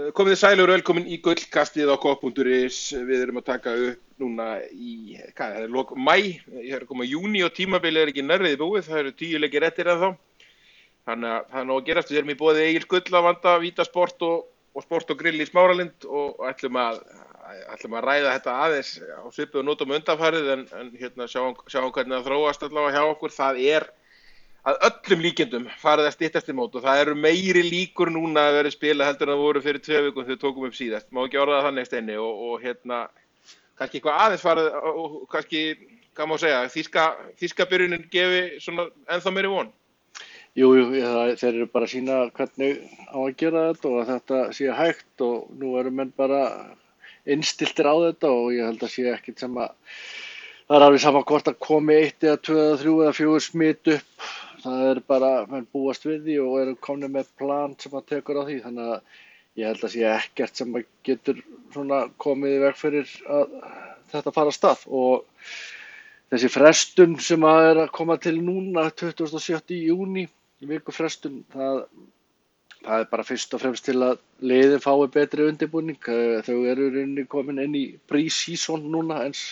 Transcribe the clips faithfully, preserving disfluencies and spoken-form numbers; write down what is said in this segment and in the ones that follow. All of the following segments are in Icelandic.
komið þið sæl og velkomin í gullkastið á kopp punktur is. Við erum að taka upp núna í, hvað er það, lok mæ, ég er að koma júní og tímabilið er ekki nærriði búið, það eru tíu leikir eftir ennþá. Þannig að það er nóg að gerast, við erum í boði Egils Gullavanda, Vítasport og, og Sport og Grill í Smáralind og ætlum að, ætlum að ræða þetta aðeins á svipuðu nótum undanfarið en, en hérna sjáum, sjáum hvernig það þróast allavega hjá okkur. Það er að öllum líkindum farið að styttast í mót og það eru meiri líkur núna að vera spila heldur en það voru fyrir tvö vikum þegar við tókum upp síðast. Má ekki orða það þannig Steini og, og hérna kannski eitthvað aðeins farið og kannski, hvað má segja, þýska, þýska byrjunin gefi svona ennþá meiri von. Jú, jú, það, þeir eru bara að sýna hvernig á að gera þetta og að þetta sé hægt og nú eru menn bara innstiltir á þetta og ég held að sé ekkert sem að það er alveg sama hvort að komi eitt eða tvö eða þrjú eða fjögur smitt upp. Það er bara, menn búast við því og eru komnir með plan sem að tekur á því. Þannig að ég held að sé ekkert sem að getur svona komið í veg fyrir að þetta fara af stað. Og þessi frestun sem að er að koma til núna, tuttugasta og sjötta júní, viku frestun, það, það er bara fyrst og fremst til að liðin fái betri undirbúning. Þau eru í rauninni komin inn í pre-season núna eins.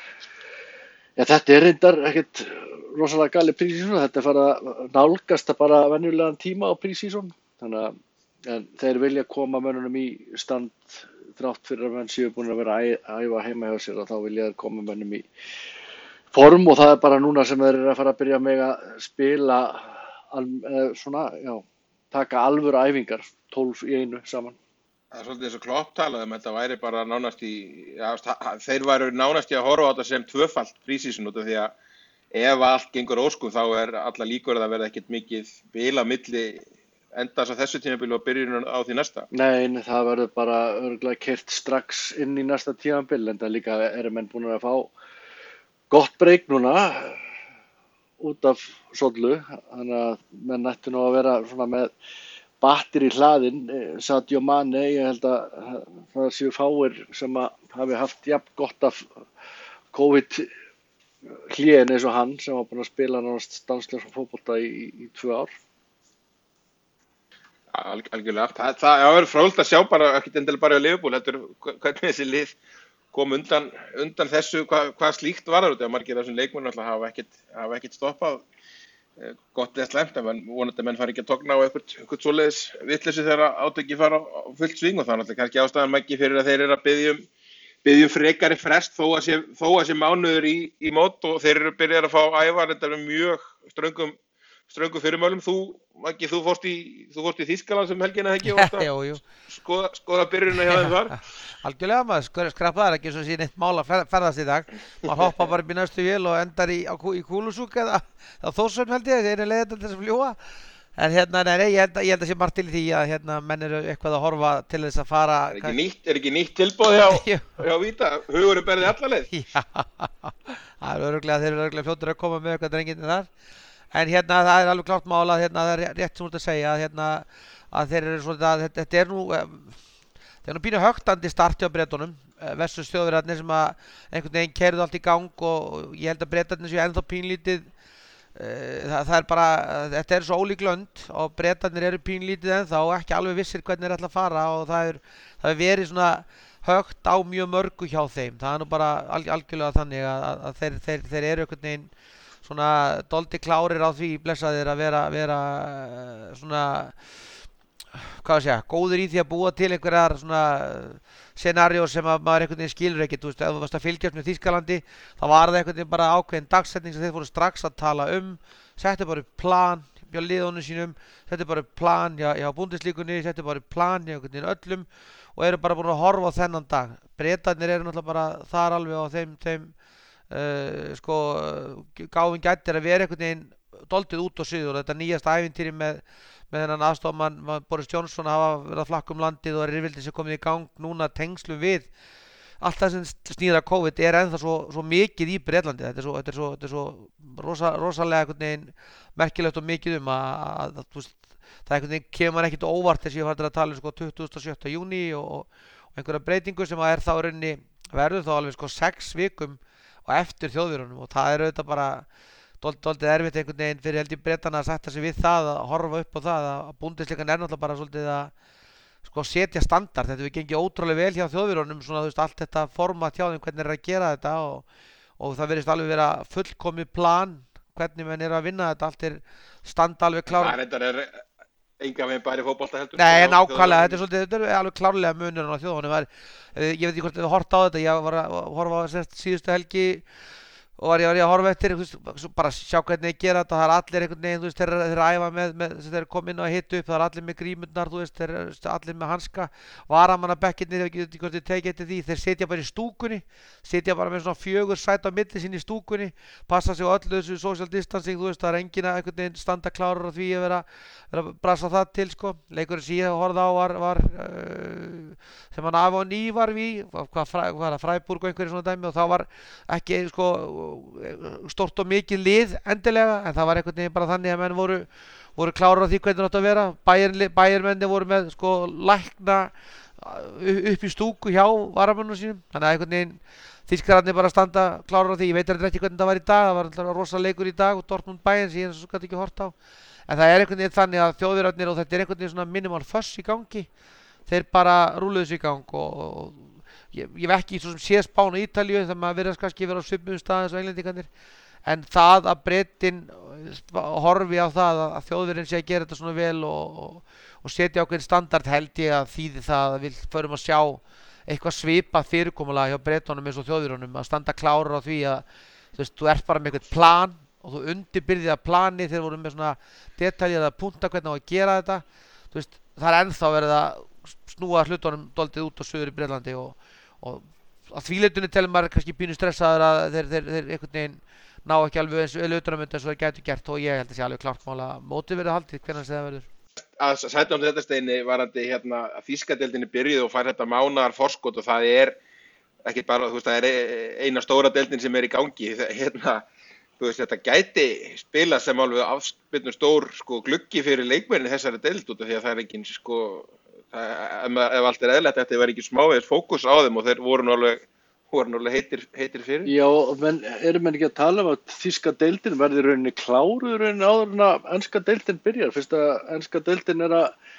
Ja, þetta er reyndar ekkert rosalega gali pre-season, þetta er fara að nálgast að bara venjulegan tíma á pre-season. Þannig að en þeir vilja koma mönnunum í stand þrátt fyrir að menn séu búin að vera að æfa heima hjá sér og þá vilja þeir koma mönnum í form og það er bara núna sem þeir eru að fara að byrja með að spila eða svona, já, taka alvöru æfingar, tólf í einu saman. Það er svolítið eins og Klopp talaði um þetta væri bara nánast í, ja, þeir væru nánast í að horfa á þetta sem tvöfalt pre-season út af því að ef allt gengur óskum þá er alla líkur að það verða ekkert mikið bil á milli endast á þessu tímabili og byrjun á því næsta. Nei, það verður bara örugglega keyrt strax inn í næsta tímabil en það líka eru menn búin að fá gott break núna út af sollu, þannig að menn ættu nú að vera svona með batteri hlaðinn, Sadio Mane, ég held að það séu fáir sem að hafi haft jafn gott af COVID hléin eins og hann sem var búinn að spila nánast stanslaust fótbolta í, í, í tvö ár. Alg, algjörlega, það, það er fróðlegt að sjá bara, ekkert endilega bara á Liverpool, heldur hvernig þessi lið kom undan, undan þessu, hvað, hvað slíkt var það út, margir af þessum leikmönnum alltaf hafa ekkert, hafa ekkert stoppað. Gott eða slæmt, en vonandi menn fari ekki að togna á eitthvað, eitthvað svoleiðis vitleysu þegar átöki fara á fullt sving og þannig að kannski ástæðan ekki fyrir að þeir eru að biðja um, biðja um frekari frest þó að sé, þó að sé mánuður í, í mót og þeir eru byrjað að fá æfa þetta með mjög ströngum, ströngum fyrirmælum. Þú, ekki, þú fórst í, þú fórst í Þýskaland sem helgina ekki og það skoða, skoða byrjunina hjá þeim þar. Algjörlega maður, skrappaðar ekki svo sín eitt mál að ferðast í dag. Maður hoppa bara upp í næstu vél og endar í, í Kúlusúk eða á Þórsvötn held ég, þeir eru leiðið til þess að fljúga. En hérna, nei, nei, ég held, ég held að sé margt til því að hérna menn eru eitthvað að horfa til þess að fara. Er ekki nýtt, er ekki nýtt tilboð hjá, hjá Víta? Hugur er berðið alla leið. Já, það er öruglega, þeir eru öruglega fljótur að koma með eitthvað drengirnir þar. En hérna það er alveg klárt mál að hérna það er rétt sem þú ert að segja að hérna að þeir eru svona að þetta, þetta er nú þetta er nú pínu högtandi starti á Bretunum versus Þjóðverjarnir sem að einhvern veginn keyrðu allt í gang og ég held að Bretarnir séu ennþá pínlítið það, það er bara þetta er svo ólík lönd og Bretarnir eru pínlítið ennþá og ekki alveg vissir hvernig þeir ætla að fara og það er það er verið svona högt á mjög mörgu hjá þeim. Það er nú bara alg, algjörlega þannig að, að þeir, þeir, þeir eru einhvern veginn svona doldi klárir á því blessaðir að vera, vera svona, hvað að segja, góður í því að búa til einhverjar svona scenaríó sem að maður einhvern veginn skilur ekki, þú veist, ef þú varst að fylgjast með Þýskalandi, þá var það einhvern veginn bara ákveðin dagsetning sem þeir fóru strax að tala um, settu bara upp plan hjá liðunum sínum, settu bara upp plan hjá, hjá Búndeslíkunni, settu bara upp plan hjá einhvern veginn öllum og eru bara búin að horfa á þennan dag. Bretarnir eru náttúrulega bara þar alveg á þeim, þeim Uh, sko gáfin gættir að vera einhvern veginn doldið út og suður og þetta nýjasta ævintýri með, með þennan aðstofmann Boris Johnson hafa verið að flakka um landið og rifrildi sem komið í gang núna tengslum við allt það sem snýr að COVID er ennþá svo, svo mikið í Bretlandi. Þetta er svo, þetta er svo, þetta er svo rosa, rosalega einhvern veginn merkilegt og mikið um að, að, að þú veist, það einhvern veginn kemur ekkert óvart þess að ég var að tala um sko tuttugasta og sjötta júní og, og einhverja breytingu sem að er þá rauninni verður þá alveg sko sex vikum og eftir Þjóðverjunum og það er auðvitað bara doldið erfitt einhvern veginn fyrir held í Bretana að setja sig við það að horfa upp á það að Búndeslíkan er náttúrulega bara svolítið að sko setja standard, þetta við gengið ótrúlega vel hjá Þjóðverjunum, svona þú veist allt þetta format hjá þeim, hvernig er að gera þetta og, og það verðist alveg vera fullkomið plan, hvernig menn er að vinna þetta, allt er standa alveg klára. Það reyndar er enga veginn bara í fótbolta heldur. Nei, nákvæmlega, þetta er svolítið, þetta er alveg klárlega munurinn á Þjóðverjunum. Ég veit ekki hvort þið horft á þetta, ég var að horfa á sérst síðustu helgi og var ég, var ég að horfa eftir, þú veist, bara sjá hvernig ég gera þetta, það er allir einhvern veginn, þú veist, þeir eru að æfa með, með þeir eru komið inn og hitu upp, það er allir með grímurnar, þú veist, þeir eru allir með hanska, varamannabekkirnir, ég veit ekki hvort þið tekið eftir því, þeir sitja bara í stúkunni, sitja bara með svona fjögur sæt á milli sín í stúkunni, passa sig á öllu þessu social distancing, þú veist, það er enginn að einhvern veginn standa klárar á því að vera, vera að brasa það til, sko, leikurinn sem ég horfði á var, var uh, sem hann af og ný var við, hvað, hvað er það, Freiburg og einhverju svona dæmi og það var ekki, sko, stórt og mikið lið endilega en það var einhvern veginn bara þannig að menn voru, voru klárar á því hvernig það átt að vera bæjarmenni voru með sko lækna upp í stúku hjá varamönnum sínum þannig að einhvern veginn Þýskararnir bara standa klárar á því ég veit ekki hvernig það var í dag það var alltaf rosa leikur í dag og Dortmund Bayern sem ég eins og gæti ekki hort á en það er einhvern veginn þannig að Þjóðverjarnir og þetta er einhvern veginn svona minimal fuss í gangi þeir bara rúluðu sig í gang og, og Ég, ég hef ekki svo sem sé Spán og Ítalíu þegar maður verðast kannski vera á svipuðum staðins og englendingarnir en það að Bretinn horfi á það að Þjóðverjinn sé að gera þetta svona vel og, og, og setja ákveðin standard held ég að þýði það að við förum að sjá eitthvað svipað fyrirkomulag hjá Bretunum eins og Þjóðverjunum að standa klárar á því að þú veist, þú ert bara með eitthvað plan og þú undirbyrðið að plani þeir voru með svona detaljer að punta hvernig á að gera þetta þú veist, það er ennþá verið að snúa hlutunum doldið út á suður í Bretlandi og og að þvíleitunni telur maður kannski pínu stressaður að þeir, þeir, þeir einhvern veginn ná ekki alveg eins vel utan á mynd eins og þeir gætu gert og ég held að sé alveg klart mál að mótið verður haldið hvernig það verður. Að sæta um þetta steini varandi hérna að þýskadeildinni byrjuð og fær þetta mánaðar forskot og það er ekki bara, þú veist, það er eina stóra deildin sem er í gangi, hérna, þú veist, þetta gæti spila sem alveg afspilnum stór sko gluggi fyrir leikmenni þessari deild út af því að það er ekki sko ef allt er eðlilegt þetta var ekki smávegis fókus á þeim og þeir voru náttúrulega voru náttúrulega heitir, heitir fyrir. Já, menn erum menn ekki að tala um að þýska deildin verði rauninni kláruð rauninni áður en að enska deildin byrjar. Fyrst að enska deildin er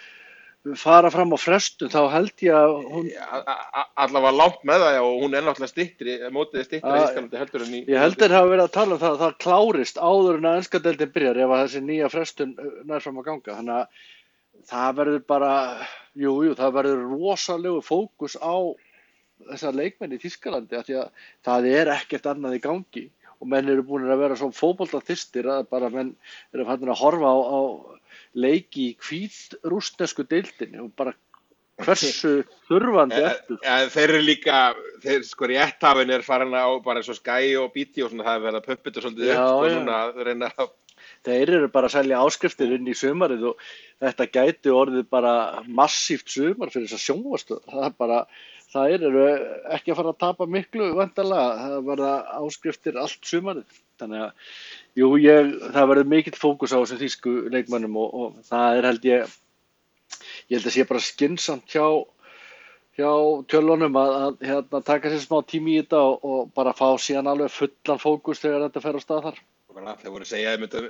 að fara fram á frestun þá held ég að hún... Allavega langt með það og hún er náttúrulega styttri, mótið styttri í Ískalandi heldur en í... Ég held þeir hafa verið að tala um það að það klárist áður en að enska deildin byrjar ef að þessi nýja frestun nær fram að ganga. Þannig að það verður bara, jú, jú, það verður rosalegu fókus á þessar leikmenn í Þýskalandi af því að það er ekkert annað í gangi og menn eru búin að vera svona fótboltaþyrstir að bara menn eru fannir að horfa á, á leiki í hvítrússnesku deildinni og bara hversu þurfandi eftir. Ja, þeir eru líka, þeir sko rétthafinn er farin á bara eins og Sky og B T og svona það er verið að pumpa þetta svolítið upp sko núna að reyna að Þeir eru bara að selja áskriftir inn í sumarið og þetta gæti orðið bara massíft sumar fyrir þess að sjónvarpsstöð. Það er bara, það eru ekki að fara að tapa miklu væntanlega, það verða áskriftir allt sumarið. Þannig að, jú, ég, það verður mikill fókus á þessum þýsku leikmönnum og, og það er held ég, ég held að sé bara skynsamt hjá, hjá tjölunum að, að hérna, taka sér smá tími í þetta og, og bara fá síðan alveg fullan fókus þegar þetta fer á stað þar. Þeir voru að segja að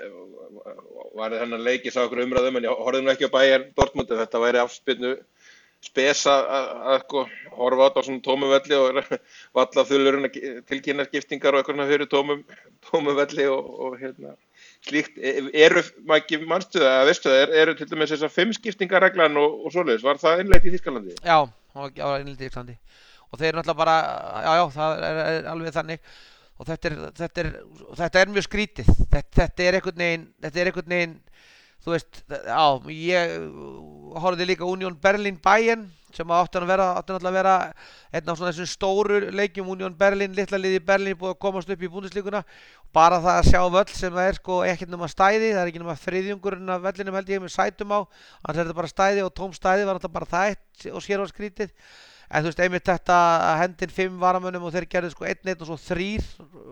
var þennan leiki sá okkur umræðum en ég horfði nú ekki á Bayern Dortmund en þetta væri afspilnu spes að horfa á þetta á svona tómum velli og valla þulurinn tilkynna skiptingar og eitthvað svona fyrir tómum, tómum velli og, og hérna slíkt. Eru, maður ekki mannstu það, að veistu það, er, eru til dæmis þessar fimm skiptingarreglan og, og svoleiðis, var það innleitt í Þýskalandi? Já, það var innleitt í Þýskalandi og þeir náttúrulega bara, já, já, það er, er alveg þannig. Og þetta er, þetta er, þetta er mjög skrítið, þetta, þetta er einhvern veginn, þetta er einhvern veginn, þú veist, já, ég horfði líka Union Berlin Bayern sem átti að vera, átti náttúrulega að vera einn af svona þessum stóru leikjum Union Berlin, litla liði í Berlin búið að komast upp í Bundesliguna, bara það að sjá völl sem það er sko ekkert nema stæði, það er ekki nema þriðjungurinn af vellinum held ég með sætum á, annars er þetta bara stæði og tóm stæði var þetta bara það eitt og sér var skrítið. En þú veist, einmitt þetta að hendin fimm varamönnum og þeir gerðu sko einn, einn og svo þrýr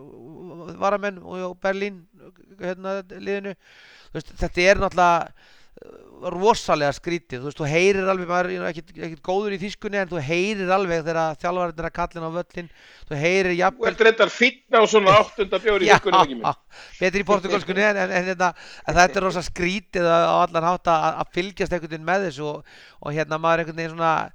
varamenn og Berlín hérna liðinu. Þú veist, þetta er náttúrulega, rosalega skrítið, þú veist, þú heyrir alveg, maður er ekkit, ekkit góður í þýskunni en þú heyrir alveg þegar þjálfarinn er að kalla á völlin, þú heyrir Þú jafnvel ert reyndar fínn á svona áttunda bjóri í Já, þýskunni ekki mér. betri í portugalskunni en, en, en, hérna, en þetta er rosa skrítið á allan hátt að, að fylgjast einhvern veginn með þessu og, og hérna maður einhvern veginn svona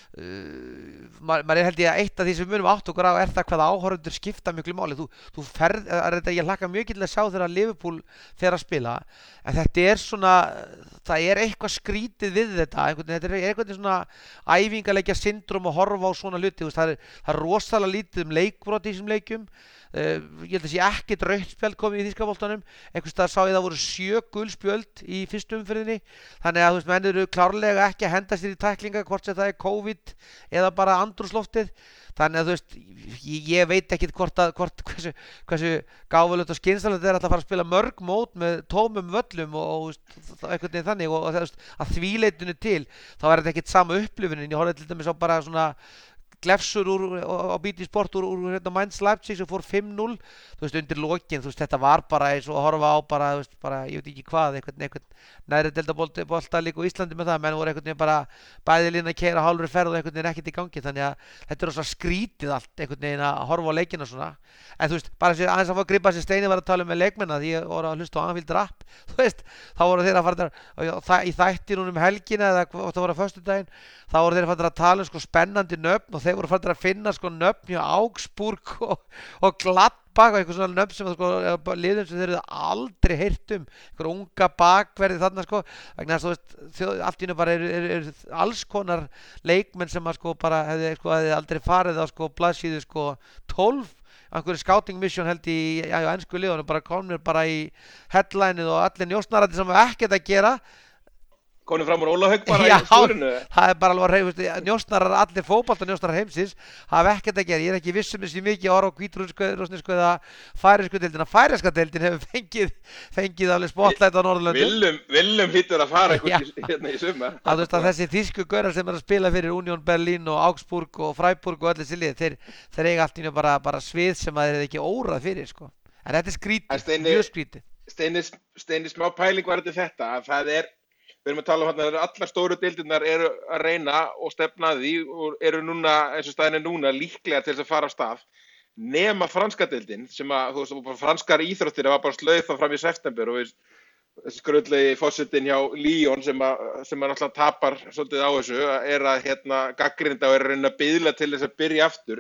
Uh, maður, maður er held ég að eitt af því sem við munum átt okkur á er það hvað áhorfendur skipta miklu máli þú, þú ferð, er þetta, ég hlakka mjög til að sjá þegar Liverpool fer að spila en þetta er svona, það er eitthvað skrítið við þetta einhvern, þetta er eitthvað svona æfingalegja syndrom að horfa á svona hluti, þú veist, það er, það er rosalega lítið um leikbrot í þessum leikjum Uh, ég held að sé ekkert rautt spjald komið í þýska boltanum einhvers staðar sá ég það voru sjö gul spjöld í fyrstu umferðinni þannig að þú veist menn eru klárlega ekki að henda sér í tæklinga hvort sem það er COVID eða bara andrúmsloftið þannig að þú veist ég, ég veit ekkert hvort að hvort, hversu, hversu gáfulegt og skynsamlegt er að fara að spila mörg mót með tómum völlum og, og einhvern veginn þannig og, og það, að því leitinu til þá er þetta ekkert sama upplifunin ég horfði til dæmis á bara svona glefsur úr, á B T Sport úr, úr hérna, Mainz Leipzig sem fór fimm núll þú veist undir lokin, þú veist þetta var bara eins og að horfa á bara, þú veist, bara ég veit ekki hvað einhvern, einhvern næri deildabolta líka á Íslandi með það, menn voru einhvern veginn bara bæði lína að keyra hálfri ferð og einhvern veginn ekkert í gangi þannig að þetta er svona skrítið allt einhvern veginn að horfa á leikina svona en þú veist, bara sér, aðeins að fá að gripa sér Steini var að tala um með leikmenna því ég voru að hlusta á Anfield Rap þú veist, þá voru þeir að fara í þættinum um helgina eða það voru að föstudaginn þá voru þeir að tala um sko spennandi nöfn og þeir voru að finna sko nöfn hjá Augsburg og, og Gladbach og eitthvað svona nöfn sem sko, liðum sem þeir eru aldrei heyrt um einhver unga bakverði þarna sko vegna þess að þú veist allt í einu bara eru er, er, er alls konar leikmenn sem að sko bara hefði, sko, hefði aldrei farið á sko blaðsíðu sko tólf einhverju scouting mission held í já, já, ensku liðunum bara komnir bara í headlineið og allir njósnarandi sem hafa ekkert að gera Konum fram úr Ólahaug bara Já, í stúrinu. það er bara alveg að reyna, njósnarar, allir fótbolta njósnarar heimsins hafa ekkert að gera, ég er ekki viss um þessi mikið ára á hvítrússnesku eða færeysku deildina, færeska deildin hefur fengið, fengið alveg spotlight á Norðurlöndum. Viljum, viljum hlýtur að fara eitthvað hérna í summa. Að þú veist að þessi þýsku gaurar sem er að spila fyrir Union Berlin og Augsburg og Freiburg og allir þessi lið, þeir, þeir eiga allt í nú bara, bara svið sem að þeir eru ekki órað fyrir, sko. En þetta er skrítið, mjög skrítið. Steini, Steini smá pæling var þetta, að það er Við erum að tala um hérna að allar stóru deildirnar eru að reyna og stefna að því og eru núna, eins og staðin er núna, líklega til þess að fara af stað. Nema franska deildin sem að, þú veist, franskar íþróttir var bara slaufa fram í september og við, þessi skröldlegi fórsetinn hjá Lyon sem að, sem að náttúrulega tapar svolítið á þessu, er að hérna gagnrýnda og er að reyna að biðla til þess að byrja aftur.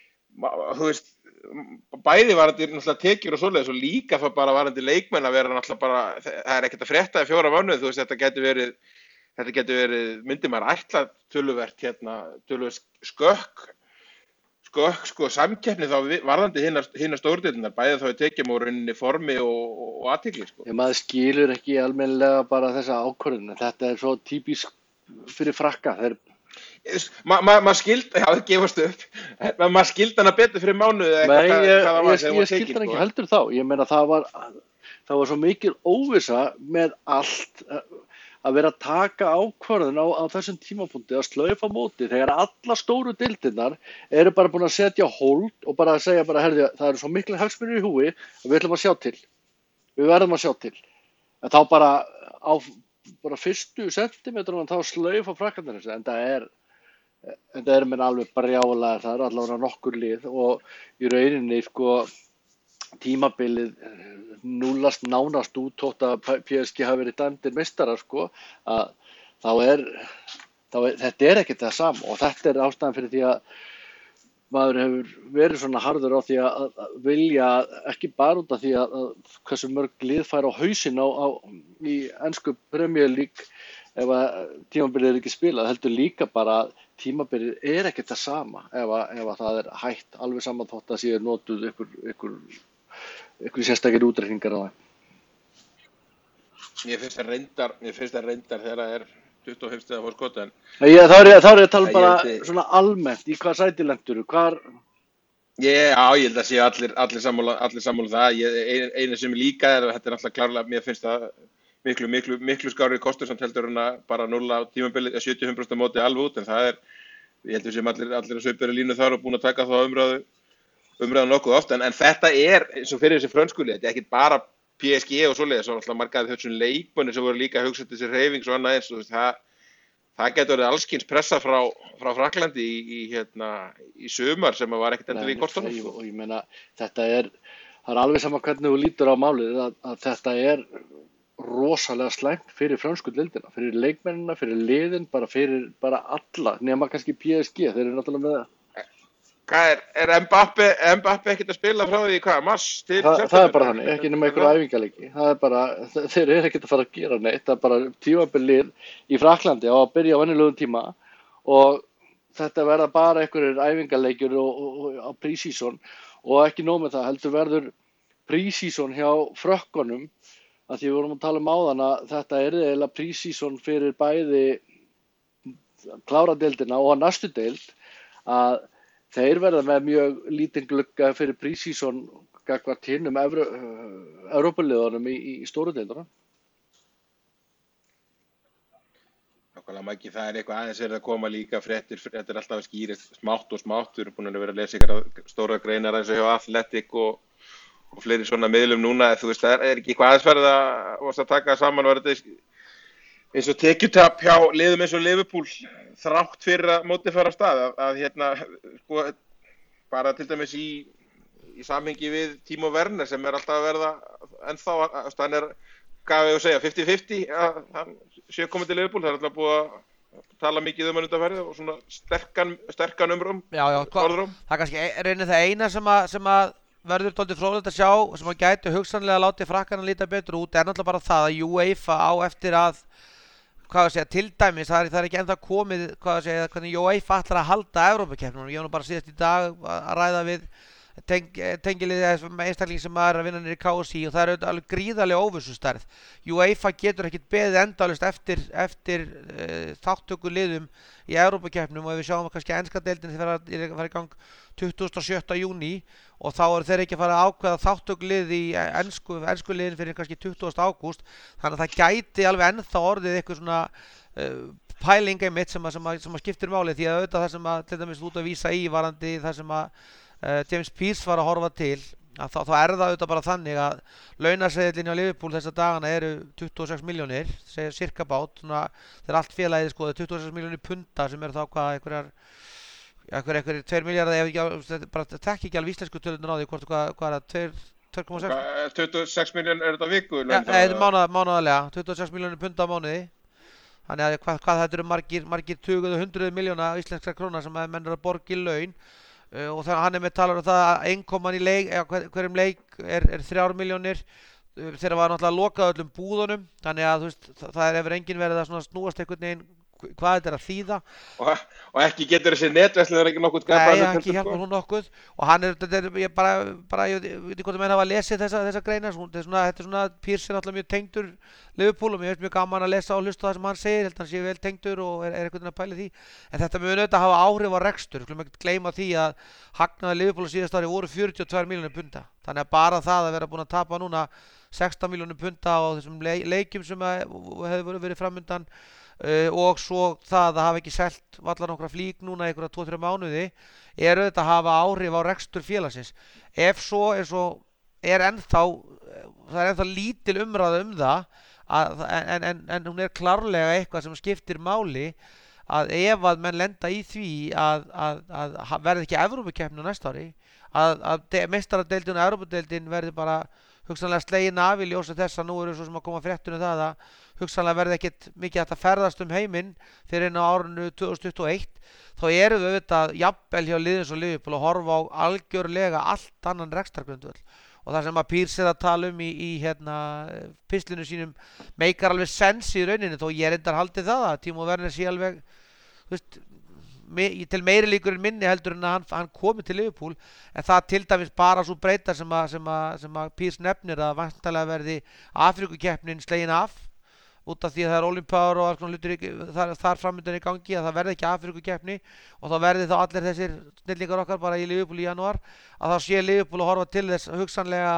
Þú veist, bæði varandi náttúrulega tekjur og svoleiðis og líka það bara varandi leikmenn að vera náttúrulega bara, það er ekkert að frétta í fjóra mánuði, þú veist, þetta getur verið, þetta getur verið, myndi maður ætla töluvert hérna, töluvert skökk, skökk, sko, samkeppni þá varandi hinna stórdeildirnar, bæði þá í tekjum og rauninni formi og, og athygli, sko. Ég maður skilur ekki almennilega bara þessa ákvörðun, þetta er svo típisk fyrir Frakka, þeir maður ma, ma skildi, já það gefast upp ma, maður skildi hana betur fyrir mánuði eða Nei, hvað, ég, hvað það var ég, ég skildi hana ekki heldur þá ég meina það var það var svo mikil óvissa með allt að vera að taka ákvörðun á, á þessum tímapunkti að slaufa móti þegar alla stóru deildirnar eru bara búin að setja hold og bara að segja bara, herði, það eru svo mikil hagsmunir í húi að við ætlum að sjá til við verðum að sjá til en þá bara á bara fyrstu sentimetrunum þá slaufa Frakkarnir þessu en það er en það er mér alveg brjálaðir það er allavega nokkur lið og í rauninni sko tímabilið núllast nánast út þótt að P S G hafi verið dæmdir meistarar sko að þá er, þá er þetta er ekkert það sama og þetta er ástæðan fyrir því að maður hefur verið svona harður á því að, að vilja ekki bara út af því að, að hversu mörg lið fær á hausinn á, á í ensku Premier League ef að tímabilið er ekki spilað heldur líka bara að tímabilið er ekkert það sama ef að, ef að það er hætt alveg saman þótt að séu notuð ykkur, ykkur, ykkur sérstakir útreikningar á það. Mér finnst það reyndar, mér finnst það reyndar þegar það er tuttugu og fimm stiga fór skota en Ég, þá er ég, þá er ég að tala bara ég, svona almennt í hvað sæti lentur hvar ég, Já, ég held að séu allir, allir sammála, allir sammála það ég, ein, einu sem líka er að þetta er náttúrulega klárlega mér finnst það miklu, miklu, miklu skárri kostur samt heldur en að bara núlla á tímabili sjötíu og fimm prósent móti alveg út en það er, ég heldur sem allir, allir að svipera línu þar og búin að taka þá umræðu, umræðu nokkuð oft en, en þetta er eins og fyrir þessi frönskuli, þetta er ekki bara P S G og svoleiðis og alltaf margar af þessum leikmönnum sem voru líka að hugsa til þessi hreyfing svo annað eins og það, það getur verið allskins pressa frá, frá Frakklandi í, í, hérna, í sumar sem var ekkert endur í kortunum. Og, og ég meina, þetta er, það er alveg sama hvernig þú lítur á málið, að, að þetta er rosalega slæmt fyrir frönsku deildina, fyrir leikmennina, fyrir liðin, bara fyrir bara alla, nema kannski P S G, þeir eru náttúrulega með það. Hvað er, er Mbappe, Mbappe ekkert að spila frá því hvað, mars til Þa, það er bara þannig, ekki nema einhverja æfingarleiki, það er bara, þeir eru ekkert að fara að gera neitt, það er bara tímabilið í Frakklandi á að byrja á venjulegum tíma og þetta verða bara einhverjir æfingarleikjur og, og, og á pre-season og ekki nóg með það, heldur verður pre-season hjá frökkunum, að því við vorum að tala um áðan að þetta er eiginlega pre-season fyrir bæði klára deildina og næstu deild, að þeir verða með mjög lítinn glugga fyrir pre-season gagnvart hinum Evrópuliðunum í, í stóru deildunum. Nákvæmlega Maggi, það er eitthvað aðeins er að koma líka fréttir, þetta er alltaf að skýrist smátt og smátt, við erum búin að vera að lesa ykkur stóra greinar eins og hjá Athletic og, og fleiri svona miðlum núna, þú veist, það er ekki eitthvað aðeins verið að, að taka saman, var þetta eins og tekjutap hjá liðum eins og Liverpool þrátt fyrir að mótið fara af stað að, að hérna sko bara til dæmis í, í samhengi við Timo Werner sem er alltaf að verða ennþá, hann er gaf ég að segja fifty fifty að hann sé komið til Liverpool, það er alltaf búið að tala mikið um hann undanfarið og svona sterkan, sterkan umrum. Já, já, hva, það er kannski reynir það eina sem að, sem að verður dálítið fróðlegt að sjá sem að gæti hugsanlega látið Frakkarna líta betur út er náttúrulega bara það að UEFA á eftir að hvað að segja, til dæmis, það er, það er ekki ennþá komið, hvað að segja, hvernig UEFA ætlar að halda Evrópukeppnum. Ég var nú bara síðast í dag að ræða við teng, tengilið einstakling sem er að vinna niður í K S I og það er alveg gríðarlega óvissustærð. UEFA getur ekkert beðið endalaust eftir, eftir uh, þátttökuliðum í Evrópukeppnum og ef við sjáum að kannski enska deildin þegar það er að fara í gang tuttugasta og sjötta júní og þá eru þeir ekki að fara að ákveða þátttökulið í ensku, ensku liðin fyrir kannski tuttugasta ágúst, þannig að það gæti alveg ennþá orðið eitthvað svona uh, pæling einmitt sem að, sem, að, sem að skiptir máli því að auðvitað það sem að til dæmis út að vísa í varandi það sem að uh, James Pearce var að horfa til að þá, þá er það auðvitað bara þannig að launaseðillin á Liverpool þessa dagana eru tuttugu og sex milljónir, segir cirka bát, svona þeir allt félagið sko tuttugu og sex milljónir punta sem eru þá hvað einhverjar einhver einhver tveir milljarðar ef ekki bara tekki ekki alveg íslensku tölunar á því hvort hvað hvað er það tvö komma sex tuttugu og sex milljónir er þetta viku? Ja, nei, mánuð, mánuðarlega tuttugu og sex milljónir punta á mánuði þannig að hvað, hvað þetta eru margir margir tuguð og hundruð milljóna íslenskra króna sem menn eru að borga í laun uh, og þannig að hann er með talar um það að einnkoman í leik eða hver, hverjum leik er, er þrjár milljónir uh, þegar var náttúrulega lokað öllum búðunum þannig að þú veist það er efur engin verið að svona snúast einhvern veginn hvað þetta er að þýða og, og ekki getur þessi netverslið ekki nokkuð skapað nei, ekki hjálpar hún nokkuð og hann er, þetta er ég bara, bara ég veit ekki hvort að menn hafa að lesa þessa, þessa greinar þetta er svona, þetta er svona Pearce er náttúrulega mjög tengdur Liverpool og mér finnst mjög gaman að lesa og hlusta það sem hann segir, held að hann sé vel tengdur og er, er einhvern veginn að pæla því en þetta mun auðvitað hafa áhrif á rekstur, við skulum ekki gleyma því að hagnaði Liverpool á síðasta ári voru fjörutíu og tvær milljónir punda þannig að bara það að vera búin að tapa núna sextán milljónir punda á þessum leikjum sem hefur verið framundan Uh, og svo það að hafa ekki selt vallar nokkra flík núna í einhverja tvo til þrjá mánuði er auðvitað að hafa áhrif á rekstur félagsins ef svo er svo er ennþá það er ennþá lítil umræða um það að, en, en, en hún er klárlega eitthvað sem skiptir máli að ef að menn lenda í því að, að, að, að verði ekki Evrópukeppni næsta ári að, að meistaradeildin og Evrópudeildin verði bara hugsanlega slegin af í ljósi þess að nú eru svo sem að koma fréttunum það að hugsanlega verði ekkert mikið hægt að ferðast um heiminn fyrir inn á árinu tvö þúsund tuttugu og eitt þá eru við auðvitað jafnvel hjá liðins og Liverpool að horfa á algjörlega allt annan rekstrargrundvöll og það sem að Pearce er að tala um í, í hérna, pislinu sínum meikar alveg sens í rauninni þó ég er endar haldið það að Timo Werner sé alveg þú veist Me, til meiri líkur en minni heldur en að hann, hann komi til Liverpool en það til dæmis bara svo breyta sem að, sem að, sem að Pearce nefnir að vantanlega verði Afríkukeppnin slegin af út af því að það er Olympiáður og alls konar hlutir þar, þar framöndan í gangi að það verði ekki Afríkukeppni og þá verði þá allir þessir snillingar okkar bara í Liverpool í janúar að þá sé Liverpool að horfa til þess hugsanlega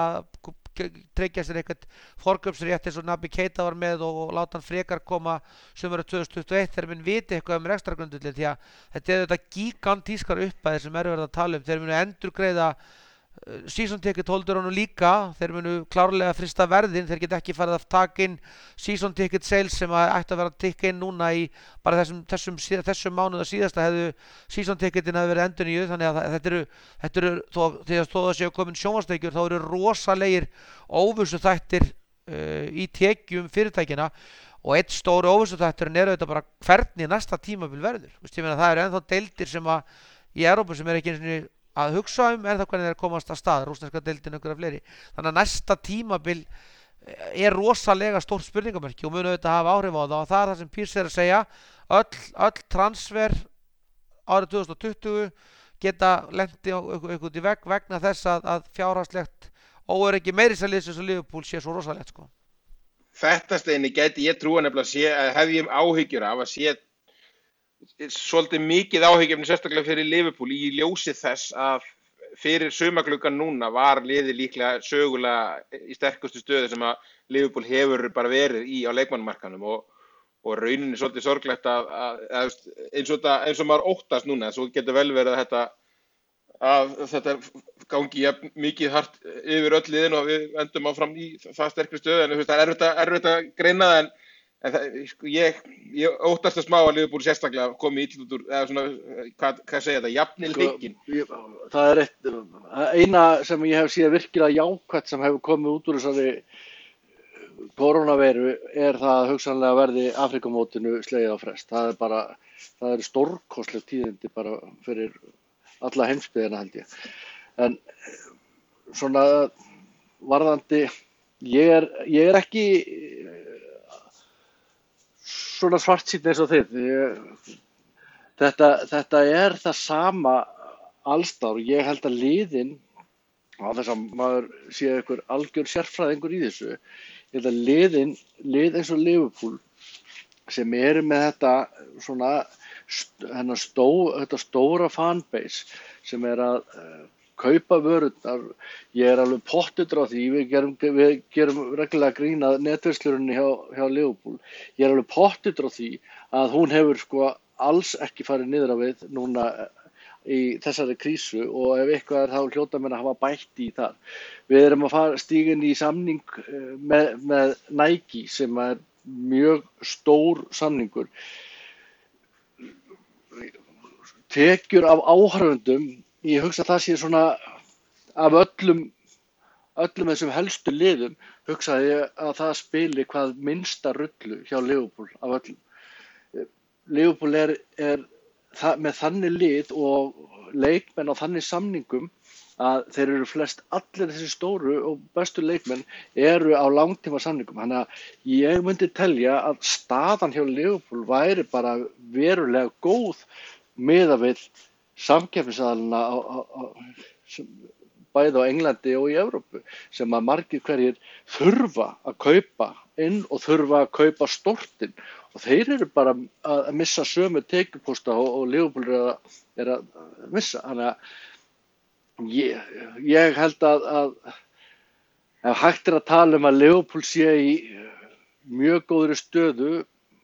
tryggja sér eitthvað forkaupsrétt eins og Naby Keita var með og, og láta hann frekar koma sumarið tvö þúsund tuttugu og eitt þegar minn viti eitthvað um rekstrargrundvöllinn því að þetta er þetta gigantískar upphæðir sem eru verið að tala um þeir munu endurgreiða season ticket holdurunum líka, þeir munu klárlega frista verðin, þeir geta ekki farið að taka inn season ticket sales sem að ætti að vera að tikka inn núna í bara þessum, þessum, þessum mánuða síðasta hefðu season ticketin hefði verið endurnýjuð, þannig að þetta eru, þetta eru þó, þegar þó það séu komin sjónvarpstekjur þá eru rosalegir óvissu þættir uh, í tekjum fyrirtækina og eitt stóru óvissu þætturinn er auðvitað bara hvernig næsta tímabil verður. Vist, ég meina, það eru ennþá deildir sem að í Evrópu sem er ekki einu sinni að hugsa um er það hvernig þeir komast að stað, rússneska deildin einhverja fleiri. Þannig að næsta tímabil er rosalega stórt spurningamerki og mun auðvitað hafa áhrif á það og það er það sem Pierce er að segja, öll, öll transfer árið tvö þúsund tuttugu geta lendi eitthvað í vegg vegna þess að, að fjárhagslegt óöryggi meiriðsaliðsins og Liverpool sé svo rosalegt sko. Þetta steini gæti ég trúa nefnilega að sé að hef ég áhyggjur af að sé svolítið mikið áhyggjefni sérstaklega fyrir Liverpool í ljósi þess að fyrir sumargluggan núna var liðið líklega sögulega í sterkustu stöðu sem að Liverpool hefur bara verið í á leikmannamarkaðnum og, og rauninni svolítið sorglegt að, að, að eins, og það, eins og maður óttast núna, svo getur vel verið að þetta, að þetta gangi ja, mikið hart yfir öll liðin og við endum áfram í það sterkri stöðu en það er erfitt að, erfitt að greina það en En það, sko, ég, ég óttast að smá að Liverpool sérstaklega komi illa út úr, eða svona, hvað, hvað segja þetta, jafnil leikinn? Sko, það er eitt, eina sem ég hef séð virkilega jákvætt sem hefur komið út úr þessari koronaveiru er það að hugsanlega verði Afrikamótinu slegið á frest. Það er bara, það er stórkostleg tíðindi bara fyrir alla heimsbyggðina held ég. En svona varðandi, ég er, ég er ekki svona svartsýnn eins og þið. Ég, þetta, þetta er það sama allsstaðar og ég held að liðin, á þess að maður sé einhver algjör sérfræðingur í þessu, ég held að liðin, lið eins og Liverpool sem eru með þetta svona stó, þetta stóra fanbase sem er að uh, kaupa vörurnar, ég er alveg pottutur á því, við gerum, við gerum reglulega grín að netverslurinn hjá, hjá Liverpool, ég er alveg pottutur á því að hún hefur sko alls ekki farið niður á við núna í þessari krísu og ef eitthvað er þá hljóta menn að hafa bætt í þar. Við erum að fara stígin í samning með, með Nike sem er mjög stór samningur. Tekjur af áhorfendum, ég hugsa að það sé svona af öllum, öllum þessum helstu liðum, hugsaði ég að það spili hvað minnsta rullu hjá Liverpool af öllum. Liverpool er, er það, með þannig lið og leikmenn á þannig samningum að þeir eru flest allir þessi stóru og bestu leikmenn eru á langtíma samningum. Þannig að ég myndi telja að staðan hjá Liverpool væri bara verulega góð miðað við samkeppnisaðilana á, á, á, bæði á Englandi og í Evrópu sem að margir hverjir þurfa að kaupa inn og þurfa að kaupa stortinn og þeir eru bara að missa sömu tekjupósta og, og Liverpool er að, er að missa. Þannig að ég, ég held að, að ef hægt er að tala um að Liverpool sé í mjög góðri stöðu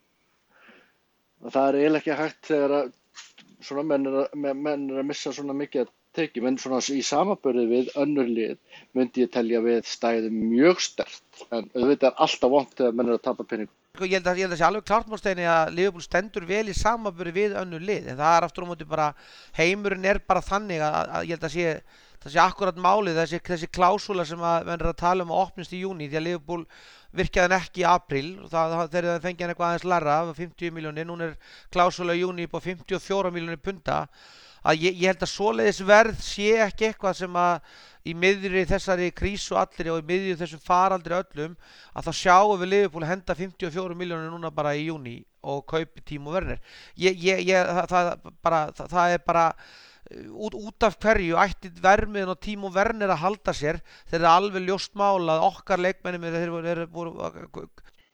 það er eiginlega ekki hægt þegar að svona menn er, að, menn er að missa svona mikið að tekið, menn svona í samanburði við önnur lið myndi ég telja við stæði mjög sterkt, en auðvitað er alltaf vont þegar menn er að tapa pening. Ég held að, ég held að sé alveg klart Marsteini að Liverpool stendur vel í samanburði við önnur lið, en það er aftur á móti bara, heimurinn er bara þannig að, að ég held að sé, það sé akkurat málið, þessi, þessi klásúla sem að menn er að tala um að opnist í júní, því að Liverpool virkaði hann ekki í apríl, það, þegar það fengi hann eitthvað aðeins larra, fimmtíu milljónir, núna er klásúla í júní upp á fimmtíu og fjórar milljónir punda, að ég, ég held að svoleiðis verð sé ekki eitthvað sem að í miðri þessari krísu allri og í miðri þessum faraldri öllum að þá sjáum við Liverpool henda fimmtíu og fjórar milljónir núna bara í júní og kaupi Timo Werner. Ég, ég, ég, það, það, bara, það, það er bara út, út af hverju ætti vermiðin og Timo Werner að halda sér þegar það er alveg ljóst mál að okkar leikmennum þeir voru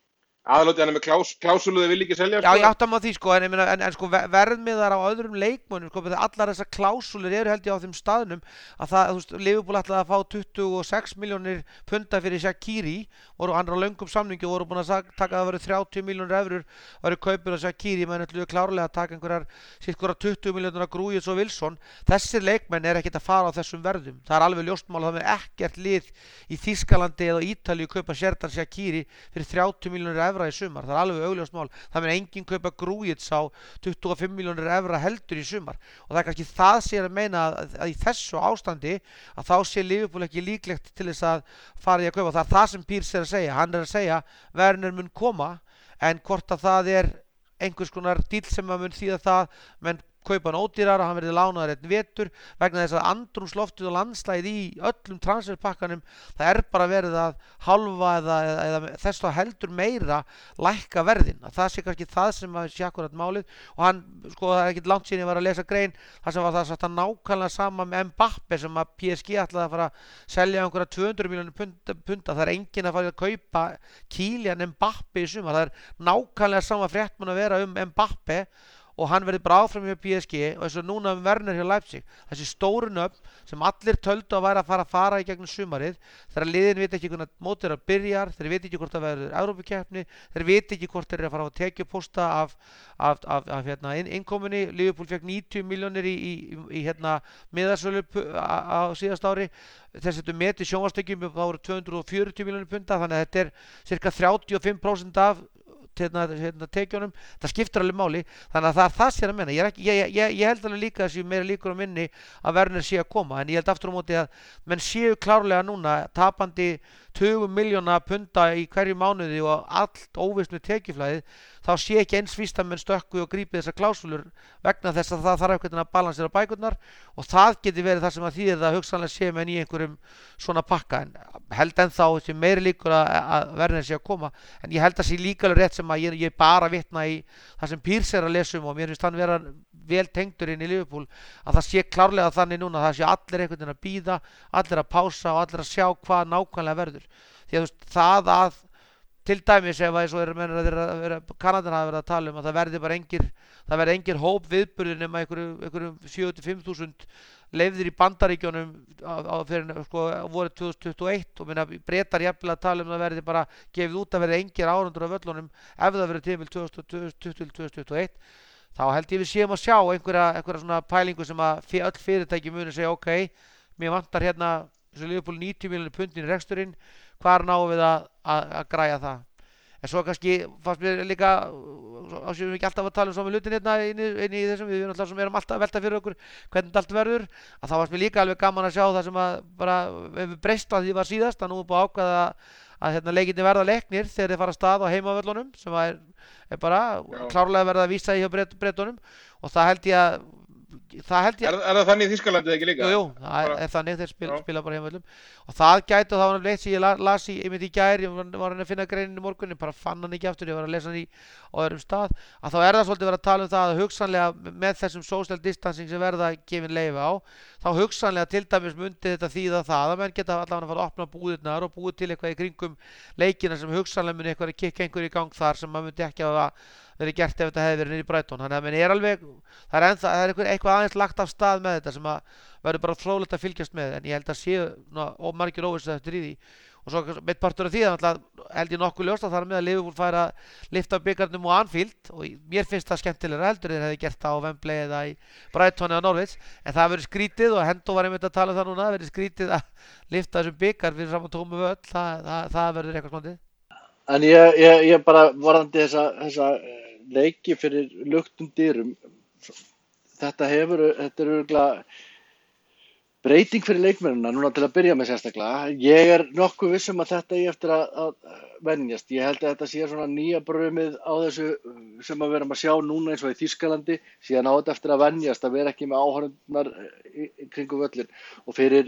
Aðalóti hann er með klás, klásulu þau vil ekki selja, Já, sko. ég átta mig á því sko, en, en, en, en sko ver- verðmiðar á öðrum leikmönnum, sko, þegar allar þessar klásúlur eru held ég á þeim staðnum að það, þú veist, Liverpool ætlaði að fá tuttugu og sex milljónir punda fyrir Shaqiri, voru hann á löngum samningi og voru búin að sag- taka að það verið þrjátíu milljónir evrur, varu kaupir á Shaqiri, menn ætluðu klárlega að taka einhverjar, sitt hvora tuttugu milljónir að Grujic og Wilson. Þessir leikmenn er ekkert að fara á þessum verðum, það er alveg ljóst mál að það er ekkert lið í Þýskalandi eða Ítalíu kaupa Xherdan Shaqiri fyrir þrjátíu milljónir evra í sumar, það er alveg augljóst mál. Það mun enginn kaupa Grujic á tuttugu og fimm milljónir evra heldur í sumar og það er kannski það sem ég er að meina að, að í þessu ástandi að þá sé Liverpool ekki líklegt til þess að fara í að kaupa. Það er það sem Pírs er að segja, hann er að segja Werner mun koma, en hvort að það er einhvers konar díll sem að mun þýða það menn kaupa hann ódýrar og hann verði lánaður einn vetur vegna þess að andrúmsloftið og landslægið í öllum transferpakkanum það er bara verið að halva eða, eða, eða þess þá heldur meira lækka verðin. Að það sé kannski það sem að sé akkurat málið og hann, sko það er ekkert langt síðan ég var að lesa grein þar sem var það satt að nákvæmlega sama með Mbappe sem að P S G ætlaði að fara að selja einhverja tvö hundruð milljónir punda, punda. Það er enginn að fara að kaupa Kylian Mbappe í sumar. Það er nákvæmlega sama frétt mun að vera um Mbappe og hann verði bara áfram hjá P S G og eins og núna um Werner hjá Leipzig. Þessi stóru nöfn sem allir töldu að væri að fara að fara í gegnum sumarið þegar liðin veit ekki hvernig mótið er að byrjar, þeir veit ekki hvort það verður Evrópukeppni, þeir veit ekki hvort þeir eru að fara að tekjupósta af, af, af, af hérna, innkomunni. Liverpool fekk níutíu milljónir í, í, í, í hérna, miðasölu á síðast ári. Þess að meti sjónvarpstekjum þá voru tvö hundruð og fjörutíu milljónir punda þannig að þetta er cirka þrjátíu og fimm prósent af Hérna, hérna, tekjunum, það skiptir alveg máli þannig að það er það sem ég er að menna ég, er ekki, ég, ég, ég held alveg líka að séu meira líkur á minni að Werner sé að koma en ég held aftur á móti að menn séu klárlega núna tapandi tugum miljóna punda í hverju mánuði og allt óvisst með tekjuflæðið þá sé ekki eins víst að menn stökku og grípi þessar klásúlur vegna þess að það þarf eitthvað að balansera bækurnar og það geti verið það sem að þýðir það hugsanlega sé menn í einhverjum svona pakka en held ennþá þessi meiri líkur að, að Werner sé að koma en ég held að sé líka alveg rétt sem að ég, ég bara vitna í það sem Pírs er að lesa um og mér finnst hann vera vel tengdur inn í Liverpool að það sé klárlega þannig núna að það sé allir einhvern veginn að bíða, allir að pása og allir að sjá hvað nákvæmlega verður því að þú veist það að til dæmis ef að eins og er mennur að vera, vera Kanadana að vera að tala um að það verði bara engir það verði engir hóp viðburðir nema einhverjum fjögur til fimm þúsund leifðir í Bandaríkjónum á, á fyrir sko voru tvö þúsund tuttugu og eitt og minna Bretar jafnvel að tala um að það verði bara gefið út að verði engir árandur af völlunum ef það verði tímabil tvö þúsund tuttugu til tvö þúsund tuttugu og eitt þá held ég við séum að sjá einhverja, einhverja svona pælingu sem að fyr, öll fyrirtæki muni segja ok, mér vantar hérna þessu Liverpool níutíu milljónir pundin í reksturinn, hvar náum við að, að, að græja það. En svo kannski fannst mér líka, á séum við ekki alltaf að tala um svona hlutin hérna inn í, inn í þessum, við erum alltaf sem erum alltaf að velta fyrir okkur hvernig allt verður, að þá fannst mér líka alveg gaman að sjá það sem að bara hefur breyst að því var síðast, að nú er búið að ákveða að hérna, leikinni verða leiknir þegar þeir fara að stað á heimavöllunum sem er, er bara Já. klárlega verða að vísa í hjá Bretunum og það held ég að það held ég Er, er það þannig í Þýskalandi ekki líka? Jú, jú, það er, er þannig þeir spila, spila bara heimavöllum og það gæti og það var náttúrulega eitt sem ég la- las í einmitt í gær, ég var, var að finna greinin í morgun, ég bara fann hann ekki aftur, ég var að lesa hann í á öðrum stað, að þá er það svolítið verið að tala um það að hugsanlega með þessum social distancing sem verða gefin leyfi á, þá hugsanlega til dæmis myndi þetta þýða það að menn geta allavega að fara að opna búðirnar og búið til eitthvað í kringum leikina sem hugsanlega myndi eitthvað að kikka einhver í gang þar sem maður myndi ekki hafa verið gert ef þetta hefði verið niður í Brighton. Þannig að menn er alveg, það er, ennþá, það er eitthvað, eitthvað aðeins lagt af stað með þetta sem að verður bara fróðlegt að fylgjast með en ég held að séu og margir óvissu eftir í því og svo mitt partur af því að held ég nokkuð ljóst að það er með að Liverpool fær að lifta byggarnum á Anfield og mér finnst það skemmtilega heldur þeir hefði gert það á Wembley eða í Brighton eða Norwich en það verður skrítið og Hendo var einmitt að tala um það núna, það verður skrítið að lifta þessum byggar fyrir saman tómu völl, það, það, það verður eitthvað skondið. En ég, ég, ég bara varðandi þessa, þessa leiki fyrir luktum dyrum, þetta hefur, þetta er örugglega breyting fyrir leikmennina núna til að byrja með sérstaklega. Ég er nokkuð viss um að þetta er eftir að, að venjast. Ég held að þetta sé svona nýja brumið á þessu sem að vera að sjá núna eins og í Þýskalandi, síðan á þetta eftir að venjast að vera ekki með áhorfendur í, í kringum völlin og fyrir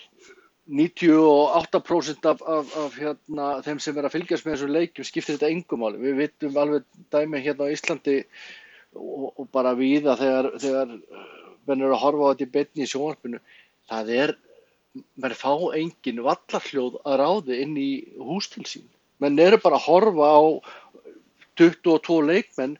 níutíu og átta prósent af, af, af hérna, þeim sem er að fylgjast með þessum leikjum skiptir þetta engu máli. Við vitum alveg dæmi hérna á Íslandi og, og bara víða þegar, þegar menn eru að horfa á þetta í beinni í sjónvarpinu. Það er, menn fá engin vallarhljóð að ráði inn í hús til sín. Menn eru bara að horfa á tuttugu og tvo leikmenn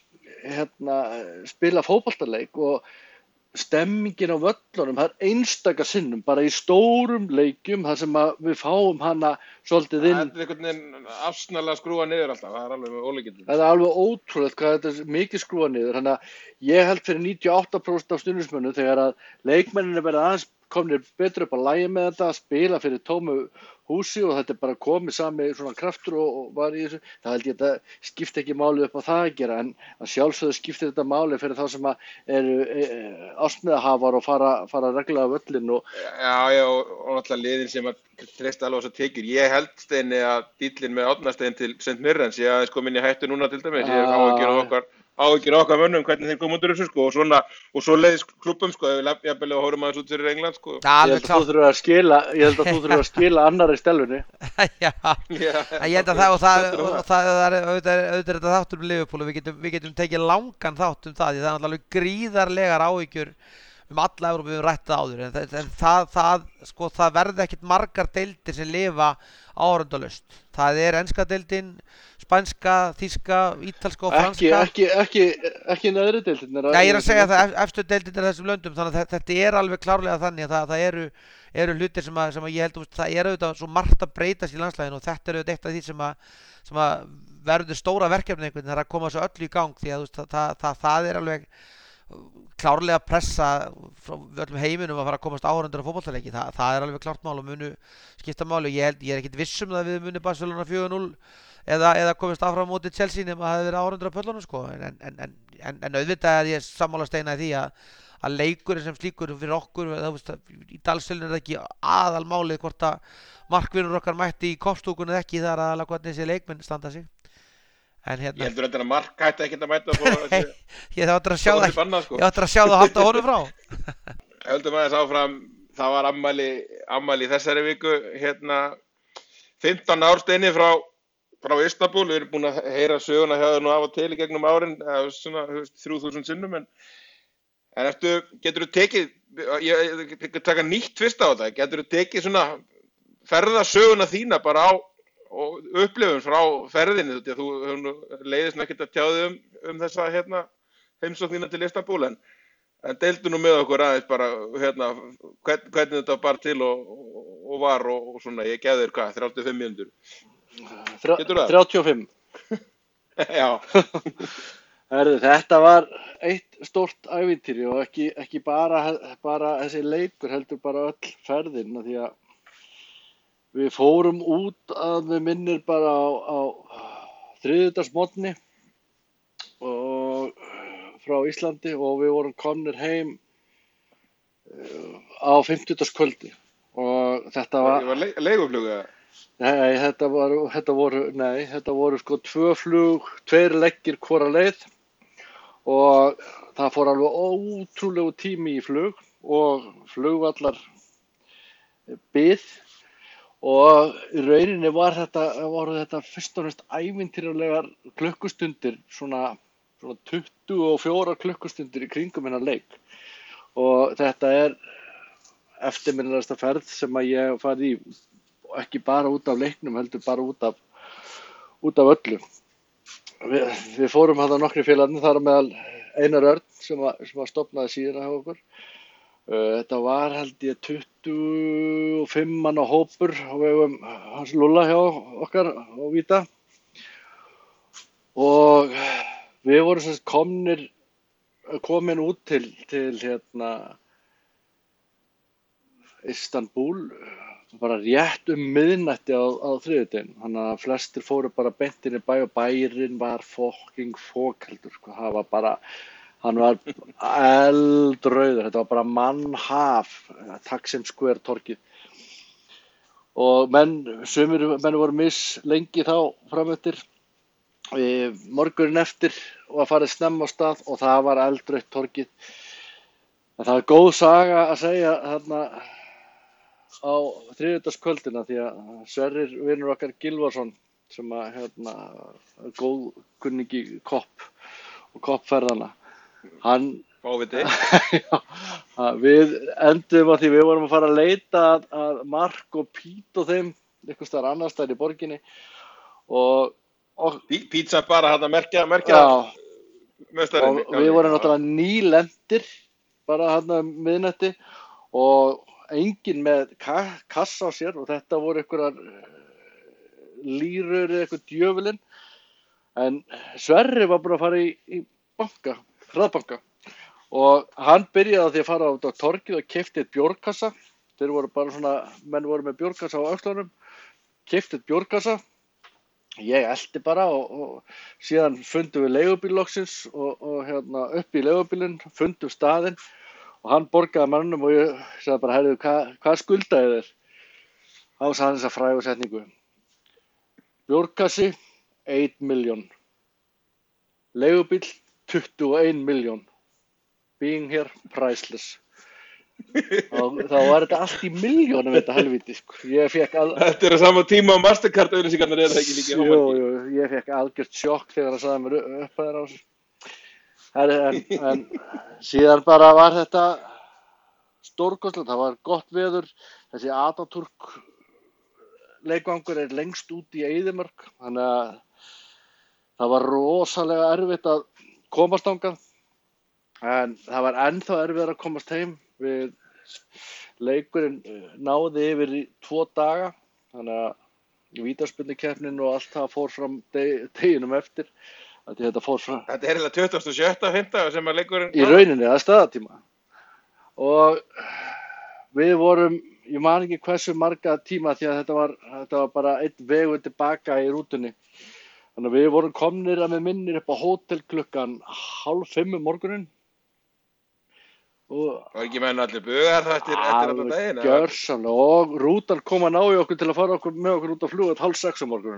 hérna, spila fótboltaleik og stemmingin á völlunum, það er einstaka sinnum, bara í stórum leikjum, þar sem að við fáum hana svolítið inn. Það er einhvern veginn afsnarlega skrúa niður alltaf, það er alveg með ólíkindum. Það er alveg ótrúlegt hvað þetta er mikið skrúa niður, þannig að ég held fyrir níutíu og átta prósent af stuðningsmönnum þegar að leikmenninu verða aðeins komnir betur upp að lægja með þetta, að spila fyrir tómu húsi og þetta er bara komið sami svona kraftur og, og var í þessu, það held ég að þetta skipti ekki máli upp á það að gera, en að sjálfsögðu skiptir þetta máli fyrir þá sem að eru e, ástmiðahafar og fara, fara reglulega á völlinn og Já, já, og, og náttúrulega liðin sem að treysta alveg á þessar tekjur. Ég held Steini að dýllinn með Árnastein til Saint Mirrens, ég aðeins kom inn í hættu núna til dæmis, ég á ekki okkar áhyggjur okkar mönnum hvernig þeir koma út úr þessu sko og svona og svo leiðis klúbbum sko ef við jafnvel að horfum aðeins út fyrir England sko. Ég held að þú þurfir að skila, ég held að þú þurfir að skila annarri stelunni. Já, Já, ég held að það og það og það er auðvitað auðvitað þetta þáttur um Liverpool og við getum við getum tekið langan þátt um það því það er alveg gríðarlegar áhyggjur um alla Evrópu, við höfum rætt það áður en, en það, það, sko, það verði ekkert margar deildir sem lifa áhorfendalaust. Það er enska deildin, spænska, þýska, ítalska og franska. Ekki, ekki, ekki, ekki neðri deildin. Já, ég er að segja það, efstu deildin er þessum löndum, þannig að þetta er alveg klárlega þannig að það, það eru, eru hlutir sem að, sem að ég held, það er auðvitað svo margt að breytast í landslæginu og þetta er auðvitað eitt af því sem að, sem að verður stóra verkefni einhvern veginn, það er að koma svo öllu í gang því að það, það, það, það er alveg klárlega pressa frá öllum heiminum að fara að komast áhorfendur á fótboltaleiki, Þa, það er alveg klárt mál og munu skipta máli og ég, held, ég er ekkert viss um það við muni Barcelona fjögur núll eða, eða komist áfram móti Chelsea nema að það hefði verið áhorfendur á pöllunum sko. en, en, en, en, en auðvitað er ég sammála Steina í því að, að leikurinn sem slíkur fyrir okkur, það, veist, í dalsölinu er það ekki aðalmálið hvort að markvinur okkar mætti í koppstúkunni eða ekki þar að alveg hvernig þessi leikmenn standa sig. En hérna, ég heldur að Mark hætti ekkert að mæta þessi, ég þáttur að sjá það bannað, sko. ég þáttur að sjá það að halda honum frá Höldum aðeins áfram, það var ammæli ammæli þessari viku hérna fimmtán ár Steini frá frá Istanbul, við erum búin að heyra söguna hjá þér nú af og til í gegnum árin svona þrjú þúsund sinnum en en eftir getur þú tekið ég, ég, ég taka nýtt tvist á þetta, getur þú tekið svona ferðasöguna þína bara á og upplifum frá ferðinni því að þú leiðist ekkert að tjáði um, um þessa hérna, heimsóknina til Istanbul en, en deildu nú með okkur aðeins bara hérna, hvern, hvernig þetta bar til og, og, og var og, og svona, ég gef þér hvað, þrjátíu og fimm mínútur Getur það? þrjátíu og fimm Já Herðu, þetta var eitt stórt ævintýri og ekki, ekki bara, bara þessi leikur heldur bara öll ferðin því að við fórum út að við minnir bara á, á þriðjudagsmorgni og frá Íslandi og við vorum komnir heim á fimmtudagskvöldi og þetta var... Það var le leiguflug eða? Nei, þetta var, þetta voru, nei, þetta voru sko tvö flug, tveir leggir hvora leið og það fór alveg ótrúlegu tími í flug og flugvallar bið og í rauninni var þetta, voru þetta fyrst og fremst ævintýralegar klukkustundir, svona, svona tuttugu og fjórar klukkustundir í kringum hennar leik og þetta er eftirminnilegasta ferð sem að ég hef farið í, ekki bara út af leiknum, heldur bara út af, út af öllu. Við, við fórum hann á nokkri félagarnir, þar á meðal Einar Örn sem að, sem að stofnaði síðan hjá okkur. Þetta var held ég tuttugu og fimm manna hópur á vegum hans Lúlla hjá okkar og Víta og við vorum sem sagt komnir komin út til, til hérna Istanbul bara rétt um miðnætti á, á þriðjudaginn þannig að flestir fóru bara beint inn í bæ og bærinn var fucking fokheldur sko, það var bara hann var eldrauður, þetta var bara mannhaf, Taksim Square torgið og menn, sumir menn voru miss lengi þá framöttir morgunin eftir og að fara snemma á stað og það var eldrautt torgið en það var góð saga að segja þarna á þriðjudagskvöldina því að Sverrir vinur okkar Gylfason sem að hérna góð kunningi kopp og koppferðana hann Fáviti við endum að því við vorum að fara að leita að, að Mark og Pete og þeim einhvers staðar annars staðar í borginni og og, Pí- Pizza bara hann að merkja, merkja já, mestarinn. og við vorum náttúrulega nýlendir bara hann að miðnætti og enginn með ka kassa á sér og þetta voru einhverjar lýrur eða eitthvað djöfulinn en Sverri var búinn að fara í, í banka, hraðbanka og hann byrjaði á því að fara á torgið og keypti eitt bjórkassa. Þeir voru bara svona, menn voru með bjórkassa á öxlunum, keypti eitt bjórkassa. Ég elti bara og, og síðan fundum við leigubíl loksins og, og hérna upp í leigubílinn, fundum staðinn og hann borgaði mannum og ég sagði bara, herriðu, hvað hva skuldaði þér? Þá sagði hann þessa frægu setningu. Bjórkassi, eitt milljón. Leigubíl, tuttugu og ein milljón. Being here, priceless. Og þá var þetta allt í milljónum þetta helviti, sko. Ég fekk al... Þetta er á sama tíma á Mastercard auðlýsingarnar er það ekki líka í Jú, hámarki. jú, ég fekk algjört sjokk þegar hann sagði mér upp að þér á þessu. En, en, en síðan bara var þetta stórkostlegt, það var gott veður. Þessi Atatürk leikvangur er lengst út í Eyðimörk, þannig að það var rosalega erfitt að komast þangað. En það var ennþá erfiðar að komast heim. Við leikurinn náði yfir í tvo daga, þannig að vítaspyrnukeppnin og allt það fór fram deg, deginum eftir. Þetta fór fram. Þetta er eiginlega tuttugasta og sjötta fimmta sem að leikurinn... Í rauninni, það er staðartíma. Og við vorum, ég man ekki hversu marga tíma því að þetta var, þetta var bara einn vegur tilbaka í rútunni. Þannig að við vorum komnir að með minnir upp á hótel klukkan hálf fimm um morguninn. Og ekki menn allir bugar það eftir, eftir þetta daginn? Gjörsamlega og rútan kom að ná í okkur til að fara okkur, með okkur út á flugvöll hálf sex um morguninn.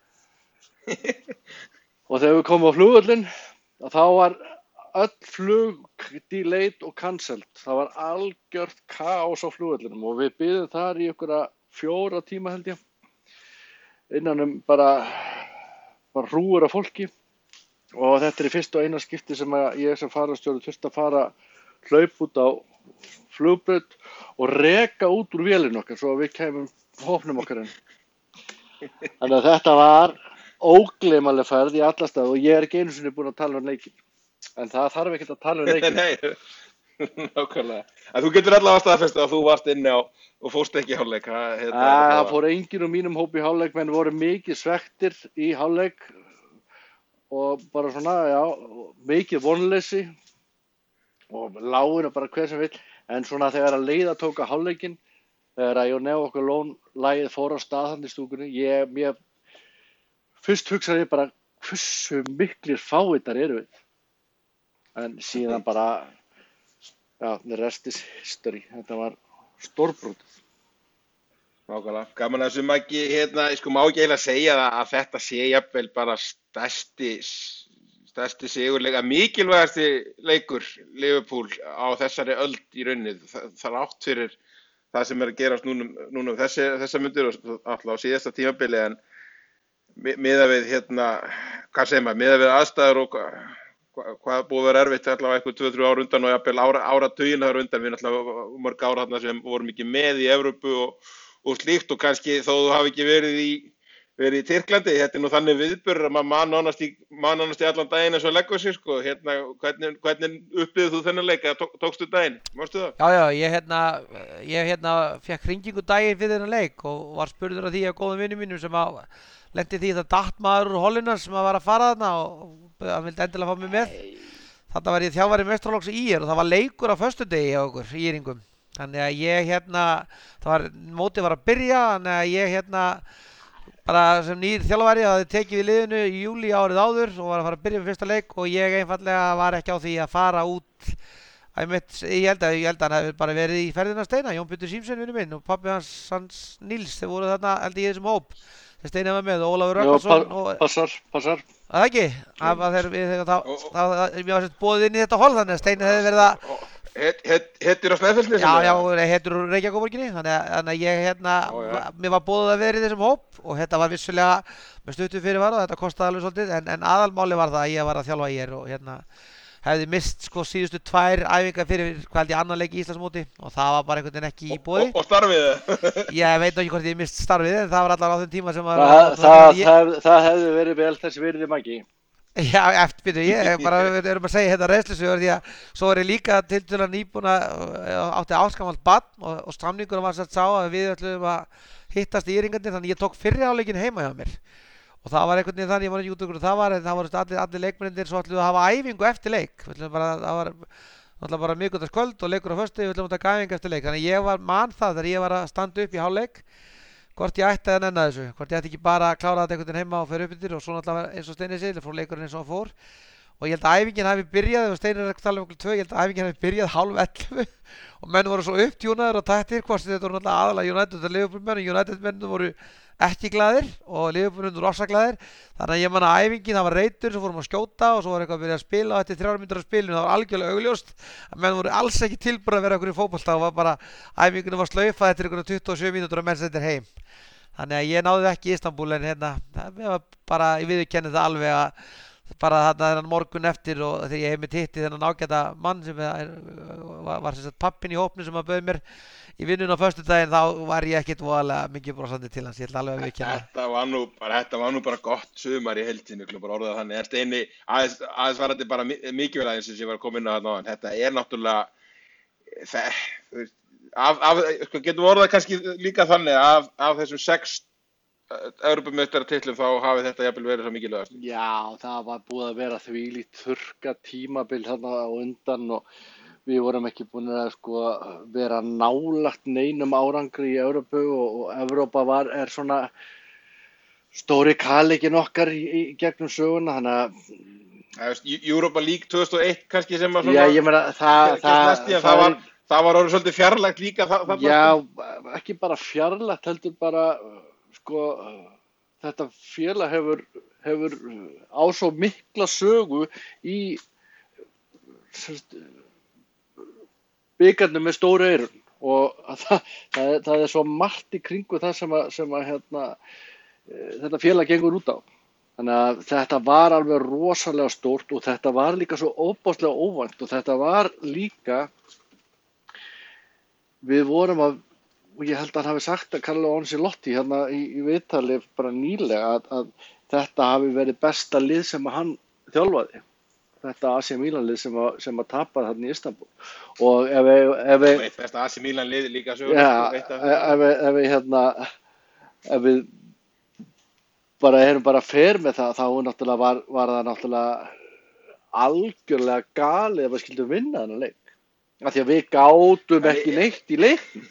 Og þegar við komum á flugvöllin, þá var öll flug delayed og cancelled. Það var algjört kaos á flugvöllinum og við biðum þar í einhverja fjóra tíma held ég. Innan um bara, bara hrúgur af fólki. Og þetta er í fyrsta og eina skipti sem að ég sem fararstjóri þurfti að fara hlaup út á flugbraut og reka út úr vélinu okkar svo að við kemum hópnum okkar inn. Þannig að þetta var ógleymanleg ferð í alla staði og ég er ekki einu sinni búinn að tala um leikinn. En það þarf ekkert að tala um leikinn. Nei, nákvæmlega. En þú getur allavega staðfest að þú varst inni á og fórst ekki í hálfleik. Það, það fór enginn úr mínum hópi í hálfleik, menn voru mikið svektir í hálfleik og bara svona, já, mikið vonleysi. Og lágur og bara hver sem vill, en svona þegar að leiða tók að hálfleikinn, þegar að ég nefn okkur lón lagið fór á stað hann í stúkunni, ég, ég, fyrst hugsaði ég bara, hversu miklir fávitar eru við? En síðan bara, já, the rest is history, þetta var stórbrotið. Nákvæmlega, gaman að þessu Maggi, hérna, ég sko má ekki eiginlega segja að, að þetta sé jafnvel bara stærsti Stærsti sigurleika, mikilvægasti leikur Liverpool á þessari öld í rauninni. Það, það er átt fyrir það sem er að gerast núna, núna þessi, þessa myndir og alltaf á síðasta tímabili en miðað við hérna, hvað segir maður, miðað við aðstæður og hvað, hvað búið að vera erfitt allavega eitthvað tvö til þrjú ár undan og jafnvel ára, áratuginn þar undan. Við náttúrulega mörg ára þarna sem vorum ekki með í Evrópu og, og slíkt og kannski þó þú hafi ekki verið í verið í Tyrklandi, þetta er nú þannig viðburður að maður man nánast í, man nánast í allan daginn eins og leggur sér sko, hérna, hvernig, hvernig upplifðið þú þennan leik eða tók, tókstu daginn, mástu það? Já, já, ég hérna, ég hérna fekk hringingu daginn fyrir þennan leik og var spurður af því af góðum vinnum mínum sem að lenti því það datt maður úr Hollinar sem að var að fara þarna og hann vildi endilega fá mig með. Þarna var ég þjálfari meistaraflokks í ÍR og það var leikur á föstudegi hjá okkur, íringum. Þannig að ég hérna, það var, mótið var að byrja, þannig að ég hérna bara sem nýr þjálfari hafði tekið við liðinu í júlí árið áður og var að fara að byrja með fyrsta leik og ég einfallega var ekki á því að fara út Æmitt, ég held að, ég held að hann hefði bara verið í ferðina Steina, Jón Pétur Símsen vinur minn og pabbi hans, hans Níls, þeir voru þarna held ég í þessum hóp þegar Steina var með og Ólafur Rökkarsson og... Passar, passar Það ekki, að þeir, við, þá, þá, mér var sett bóðið inn í þetta hol þannig að Steina hefði verið að Hettur á Snæfellsnesi? Já, já, hettur úr Reykjavíkurborginni, þannig að ég hérna, mér var bóðið að vera í þessum hóp og þetta var vissulega með stuttu fyrirvara og þetta kostaði alveg svolítið en, en aðalmáli var það að ég var að þjálfa í er og hérna hefði mist sko síðustu tvær æfingar fyrir hvað held ég annan leik í Íslandsmóti og það var bara einhvern veginn ekki í boði. Og, og starfið Ég veit ekki hvort ég mist starfið en það var allavega á þeim tíma sem var Það, það, það, ég, það, það hefði verið vel þess virði Maggi. Já, eftir byrju, ég bara við erum að segja hérna reynslusögur því að svo er ég líka til dæla nýbúin að átti áskamalt barn og, og samningur var satt sá að við ætlum að hittast í Írlingarnir þannig ég tók fyrri áleikin heima hjá mér. Og það var einhvern veginn þannig, ég var ekki út okkur það var, en það voru allir, allir leikmennir svo ætlum við að hafa æfingu eftir leik. Bara, það var náttúrulega bara miðvikudagskvöld og leikur á föstudag, við ætlum að taka æfingu eftir leik. Þannig ég var man það þegar ég var að standa upp í hálfleik, hvort ég ætti að nenna þessu, hvort ég ætti ekki bara að klára þetta einhvern veginn heima og fyrir upp yfir og svo náttúrulega eins og Steini segir, fór leikurinn eins og hann fór. Og ég held að æfingin hafi byrjað, ef Steini er að tala um okkur tvö, ég held að æfingin hafi byrjað hálf ellefu og menn voru svo upptjúnaður og tættir, hvort þetta voru náttúrulega aðalega United og Liverpool menn og United menn voru ekki glaðir og Liverpool menn rosa glaðir. Þannig að ég man að æfingin, það var reytur, svo fórum að skjóta og svo var eitthvað að byrja að spila og eftir þrjár mínútur af spilinu, það var algjörlega augljóst að menn voru alls ekki tilbúin að vera okkur í fótbolta og var bara, æfinginu var slaufað eftir einhverjum tuttugu og sjö mínútur og menn sendir heim. Þannig að ég náði ekki í Istanbul en hérna, það var bara, ég viðurkenni það alveg að bara þarna þennan morgun eftir og þegar ég hef mitt hitti þennan ágæta mann sem er, var, var sem sagt pappin í hópnu sem að bauð mér í vinnun á föstudaginn þá var ég ekkert voðalega mikið brosandi til hans, ég ætla alveg að viðurkenna það. Þetta var nú bara, þetta var nú bara gott sumar í heildinu, bara orðað þannig. En Steini, aðeins, aðeins var þetta bara mikilvægt aðeins sem ég var að koma inn á þarna áðan. Þetta er náttúrulega, það, af, af, getum orðað kannski líka þannig að af, af þessum sex Evrópumeistaratitlum þá hafi þetta jafnvel verið svo mikilvægast. Já, það var búið að vera þvílíkt þurrka tímabil þarna á undan og við vorum ekki búin að sko vera nálægt neinum árangri í Evrópu og, og Evrópa var, er svona stóri kaleikin okkar í, í gegnum söguna, þannig að Europa League tvö þúsund og eitt kannski sem að svona... Já, ég meina, það... það, það, það, það var, það var orðið svolítið fjarlægt líka það, það Já, ekki bara fjarlægt, heldur bara... Sko, þetta félag hefur, hefur á svo mikla sögu í bikarnum með stóru eyrun og það, það, er, það er svo margt í kringu það sem að, sem að hérna, þetta félag gengur út á. Þannig að þetta var alveg rosalega stórt og þetta var líka svo óbáslega óvænt og þetta var líka, við vorum að og ég held að hann hafi sagt að Carlo Ancelotti hérna í, í viðtali bara nýlega að, að þetta hafi verið besta lið sem að hann þjálfaði. Þetta A C Milan lið sem að, sem að tapaði þarna í Istanbul. Og ef við... Ef við Eitt besta A C Milan lið líka sögur. Ja, ef, ef, ef við hérna, ef við bara erum bara fer með það, þá náttúrulega var, var það náttúrulega algjörlega galið ef við skildum vinna þennan leik. Af því að við gátum ekki neitt í leiknum.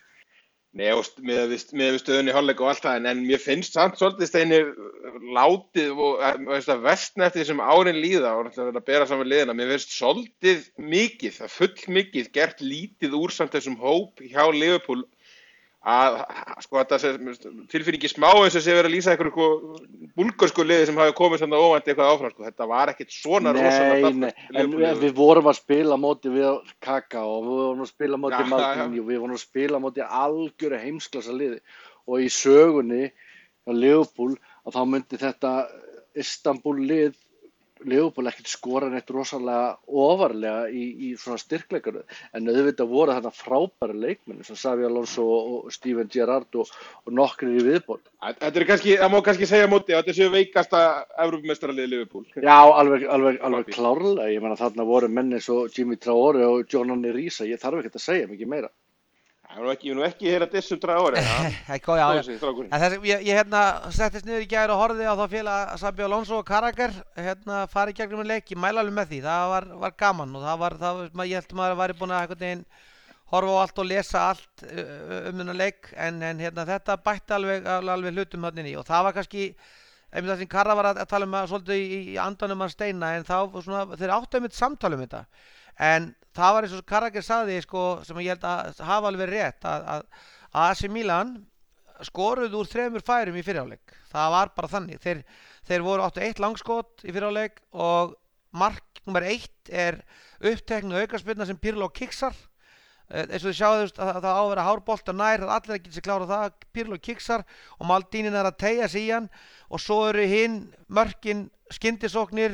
Nei, og með við stöðunni í hálfleik og allt það, en, en mér finnst samt svolítið Steini látið og veist, að vestna eftir þessum árin líða og náttúrulega verið að bera saman liðina. Mér finnst svolítið mikið, það full mikið, gert lítið úr samt þessum hóp hjá Liverpool að sko þetta tilfinningi smá eins og sé verið að lýsa einhverju búlgarsku liði sem hafi komið svona óvænt eitthvað áfram. Sko. Þetta var ekkert svona rosalega Nei, nei, en við, við vorum að spila móti við Kaka og við vorum að spila móti ja, Maldini ja. og við vorum að spila móti algjöru heimsklassa liði og í sögunni á Liverpool að þá myndi þetta Istanbul lið Liverpool ekkert skora neitt rosalega ofarlega í, í svona styrkleikaröð en auðvitað voru þarna frábæra leikmenn sem Xabi Alonso og, og Steven Gerrard og, og nokkrir í viðbót. Þetta er kannski, það má kannski segja móti að þetta séu veikasta Evrópumeistaraliðið Liverpool. Já, alveg, alveg, alveg klárlega. Ég meina þarna voru menn eins og Jimmy Traore og Jonani Risa. Ég þarf ekkert að segja mikið meira. Það var ekki, ég nú ekki heyra dissum Traore. Ekki, já, já. Þess, ég, ég hérna settist niður í gær og horfði á þá félag Xabi Alonso og Carragher hérna fari gegnum en leik. Ég mæla alveg með því. Það var, var gaman og það var, það, ég held maður væri búin að einhvern veginn horfa á allt og lesa allt um þennan leik en, en hérna þetta bætti alveg, alveg hlutum þarna inn í og það var kannski einmitt það sem Karra var að, að tala um að svolítið í, í andanum að Steina en þá svona, þeir áttu einmitt samtali um þetta en það var eins og Carragher sagði sko, sem ég held að hafa alveg rétt að, að, að A C Milan skoruð úr þremur færum í fyrirháleik það var bara þannig þeir, þeir voru áttu eitt langskot í fyrirháleik og mark nummer eitt er uppteknu aukaspyrna sem Pirlo kiksar eins og þið sjáðu að það á að vera hárbolta nær að allir ekki sér klára það Pirlo kiksar og Maldini er að teygja sig í hann og svo eru hinn mörkin skyndisóknir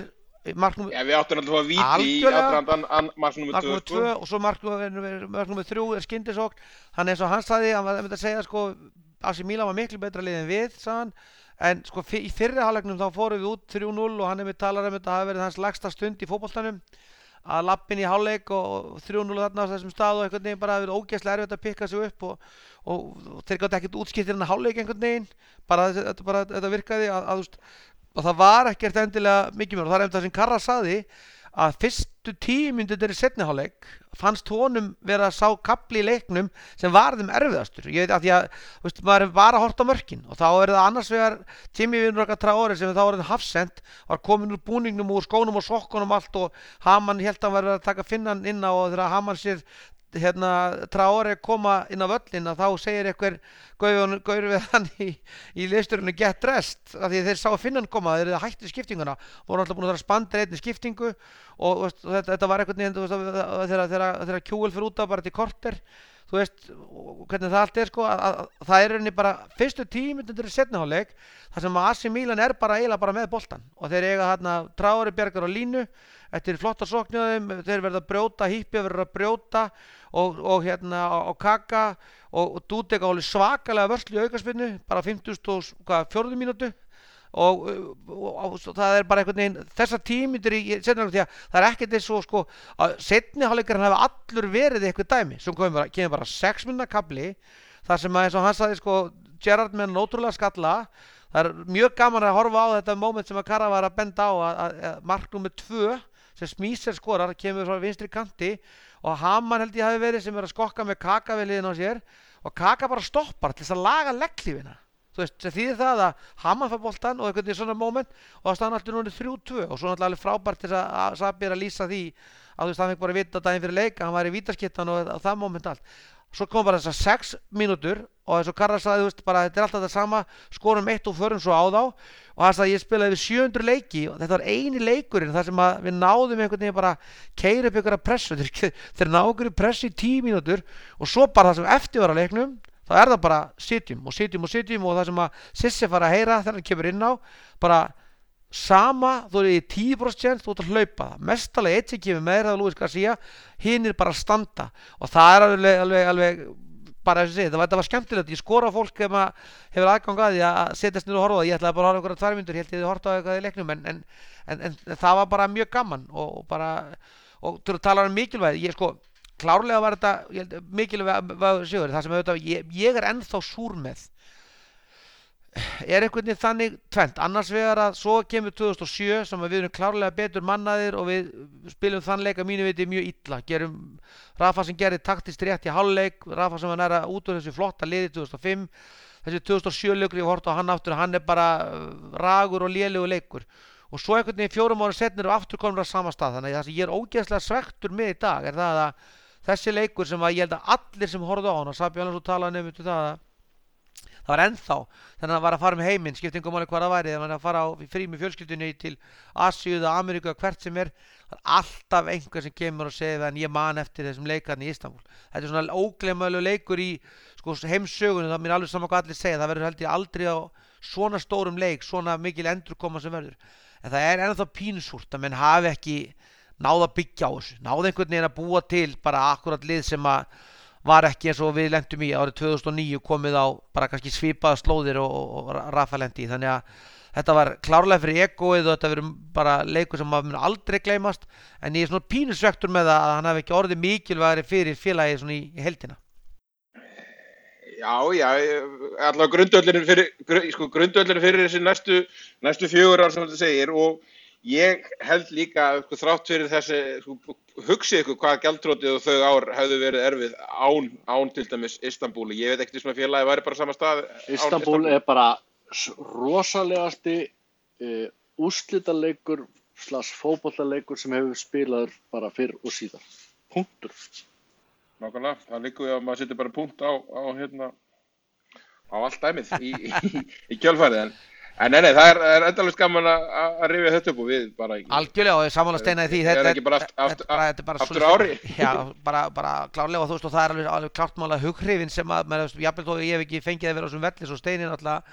mark númer Já, við áttum alltaf að víti í Algjörlega. aðdraðan mark númer mark tvö, númer tvö og svo mark númer mark númer þrjú er skyndisókn. Hann eins og hann sagði, hann var einmitt að segja sko A C Milan var miklu betra lið en við, sagði hann. En sko í fyrri hálfleiknum þá fórum við út þrjú núll og hann einmitt talar um þetta að hafa verið hans lægsta stund í fótboltanum. Að lappin í hálfleik og þrjú núll þarna á þessum stað og einhvern veginn bara verið ógeðslega erfitt að pikka sig upp og, og, og þeir gátu ekkert útskiptir en að hálfleik einhvern veginn. Bara þetta, bara, þetta virkaði að, að, að, að það var ekkert endilega mikið mér og það er einmitt það sem Karra sagði að fyrstu tíu mínútur í seinni hálfleik fannst honum vera sá kafli í leiknum sem var þeim erfiðastur. Ég veit að því að veist, maður er bara að horta á mörkin og þá er það annars vegar Jimmy Vinur Traore sem þá er það hafsend var komin úr búningnum úr skónum og sokkunum allt og Hamann held að hann var að taka finnan inn á og þegar Hamann sér hérna Traore koma inn á völlin að þá segir einhver gaur við hann í, í liðstjórinu get dressed af því þeir sá finnan koma, þeir hættu skiptinguna voru alltaf búin að vera spandir einni skiptingu og, og þetta, þetta var einhvern veginn þegar, þegar, þegar Kjúel fyrir út af bara til korter þú veist hvernig það allt er sko að, að, að það er einnig bara fyrstu tíu mínútur í seinni hálfleik þar sem A C Milan er bara eiginlega bara með boltan og þeir eiga þarna Traore Bjargar á línu eftir flotta sóknjöðum, þeir verða að brjóta Hippi verður að brjóta og, og hérna á, á Kaka og, og Dudek áli svakalega vörslu í aukaspinnu bara fimmtugasta og fjórðu mínútu og, og, og, og það er bara einhvern veginn þessar tímyndir í setna því að það er ekkert eins og sko að setni hálfleikarinn hafa allur verið eitthvað dæmi sem kemur bara, kemur bara sex mínútna kafli þar sem að eins og hann sagði sko Gerrard með ótrúlega skalla það er mjög gaman að horfa á þetta moment sem að Karra var að benda á að, að, að mark númer tvö sem Smíser skorar kemur frá vinstri kanti og Hamann held ég hafi verið sem er að skokka með Kaka við liðin á sér og Kaka bara stoppar til þess að laga legglífina þú veist, það þýðir það að Hamann fær boltan og einhvern veginn svona moment og það staðan alltaf núna þrjú tvö og svo náttúrulega alveg frábært til að Sabir að lýsa því að þú veist, hann fekk bara vita daginn fyrir leika hann var í vítaskittan og, og það moment allt svo kom bara þessar sex mínútur og eins og Karra sagði, þú veist, bara þetta er alltaf það sama skorum eitt og förum svo á þá og hann sagði, ég spilaði við sjö hundruð leiki og þetta var eini leikurinn þar sem að við náðum einhvern veginn bara keyra upp ykkur að pressu þeir, þeir náðu ykkur í pressu í tíu mínútur og svo bara það sem eftir var að leiknum þá er það bara sitjum og sitjum og sitjum og það sem að Sissi fara að heyra þegar hann kemur inn á bara sama, þú er í tíu prósent þú ert að hlaupa það, mestalega eitt sem kemur með þér það er Luis Garcia, hinn er bara að standa og það er alveg, alveg, alveg bara þess að segja, það var, það var skemmtilegt ég skora á fólk ef maður hefur aðgang að því að setjast niður og horfa það, ég ætlaði bara að horfa okkur að tvær mínútur, ég held ég þið horfa á eitthvað í leiknum en, en, en, en, en það var bara mjög gaman og, og bara, og þú talar um mikilvæg ég sko, klárlega var þetta ég held, mikilvæg sigur, það sem auðvitað, ég, ég er ennþá súr með er einhvern veginn þannig tvennt, annars vegar að svo kemur tvö þúsund og sjö sem við erum klárlega betur mannaðir og við spilum þann leik að mínu viti mjög illa gerum Rafa sem gerði taktist rétt í hálfleik Rafa sem var næra út úr þessu flotta liði tvö þúsund og fimm þessi tvö þúsund og sjö leikur ég horfði á hann aftur hann er bara ragur og lélegur leikur og svo einhvern veginn fjórum ára setnir og aftur komur á sama stað þannig að það sem ég er ógeðslega svektur með í dag er það að þessi leikur sem að ég held að allir sem horfðu á hann og Sabi Alonso talaði nefnum um það að það var ennþá þannig að hann var að fara með heiminn skiptingum máli hvað það væri þannig að fara á frí með fjölskyldunni til Asíu eða Ameríku eða hvert sem er það er alltaf einhver sem kemur og segir en ég man eftir þessum leikarni í Istanbúl þetta er svona ógleymanlegur leikur í sko, heimssögunni það er mér alveg saman hvað allir segja það verður held ég aldrei á svona stórum leik svona mikil endurkoma sem verður en það er ennþá pínusúrt að menn hafi ekki náð að byggja á þessu náð einhvern veginn að búa til bara akkurat lið sem að var ekki eins og við lentum í árið tvö þúsund og níu komið á bara kannski svipaða slóðir og, og, og Rafa lendi í þannig að þetta var klárlega fyrir egoið og þetta verður bara leikur sem maður mun aldrei gleymast en ég er svona pínusvektur með það að hann hafi ekki orðið mikilvægari fyrir félagið svona í, í heildina Já, já, allavega grundvöllurinn fyrir sko, grundvöllurinn fyrir þessi næstu næstu fjögur ár sem þetta segir og ég held líka sko, þrátt fyrir þessi sko, hugsið ykkur hvað gjaldþrotið og þau ár hefðu verið erfið án, án til dæmis Istanbúl ég veit ekkert sem að félagi væri bara sama stað Istanbúl er bara rosalegasti e, úrslitaleikur slags fótboltaleikur sem hefur spilaður bara fyrr og síðar punktur Nákvæmlega, það liggur við að maður setur bara punkt á, á hérna á allt dæmið í, í, í kjölfarið en En nei, nei, það er, er endalaust gaman að að rifja þetta upp og við bara ekki. Algjörlega og sammála steina í því. Það er ekki bara aft, aft, aft, aftur ári. Já, bara, bara klárlega og þú veist og það er alveg, alveg klárt mála hughrifin sem að, með, jafnvel þó ég hef ekki fengið að vera á þessum velli svo steinin alltaf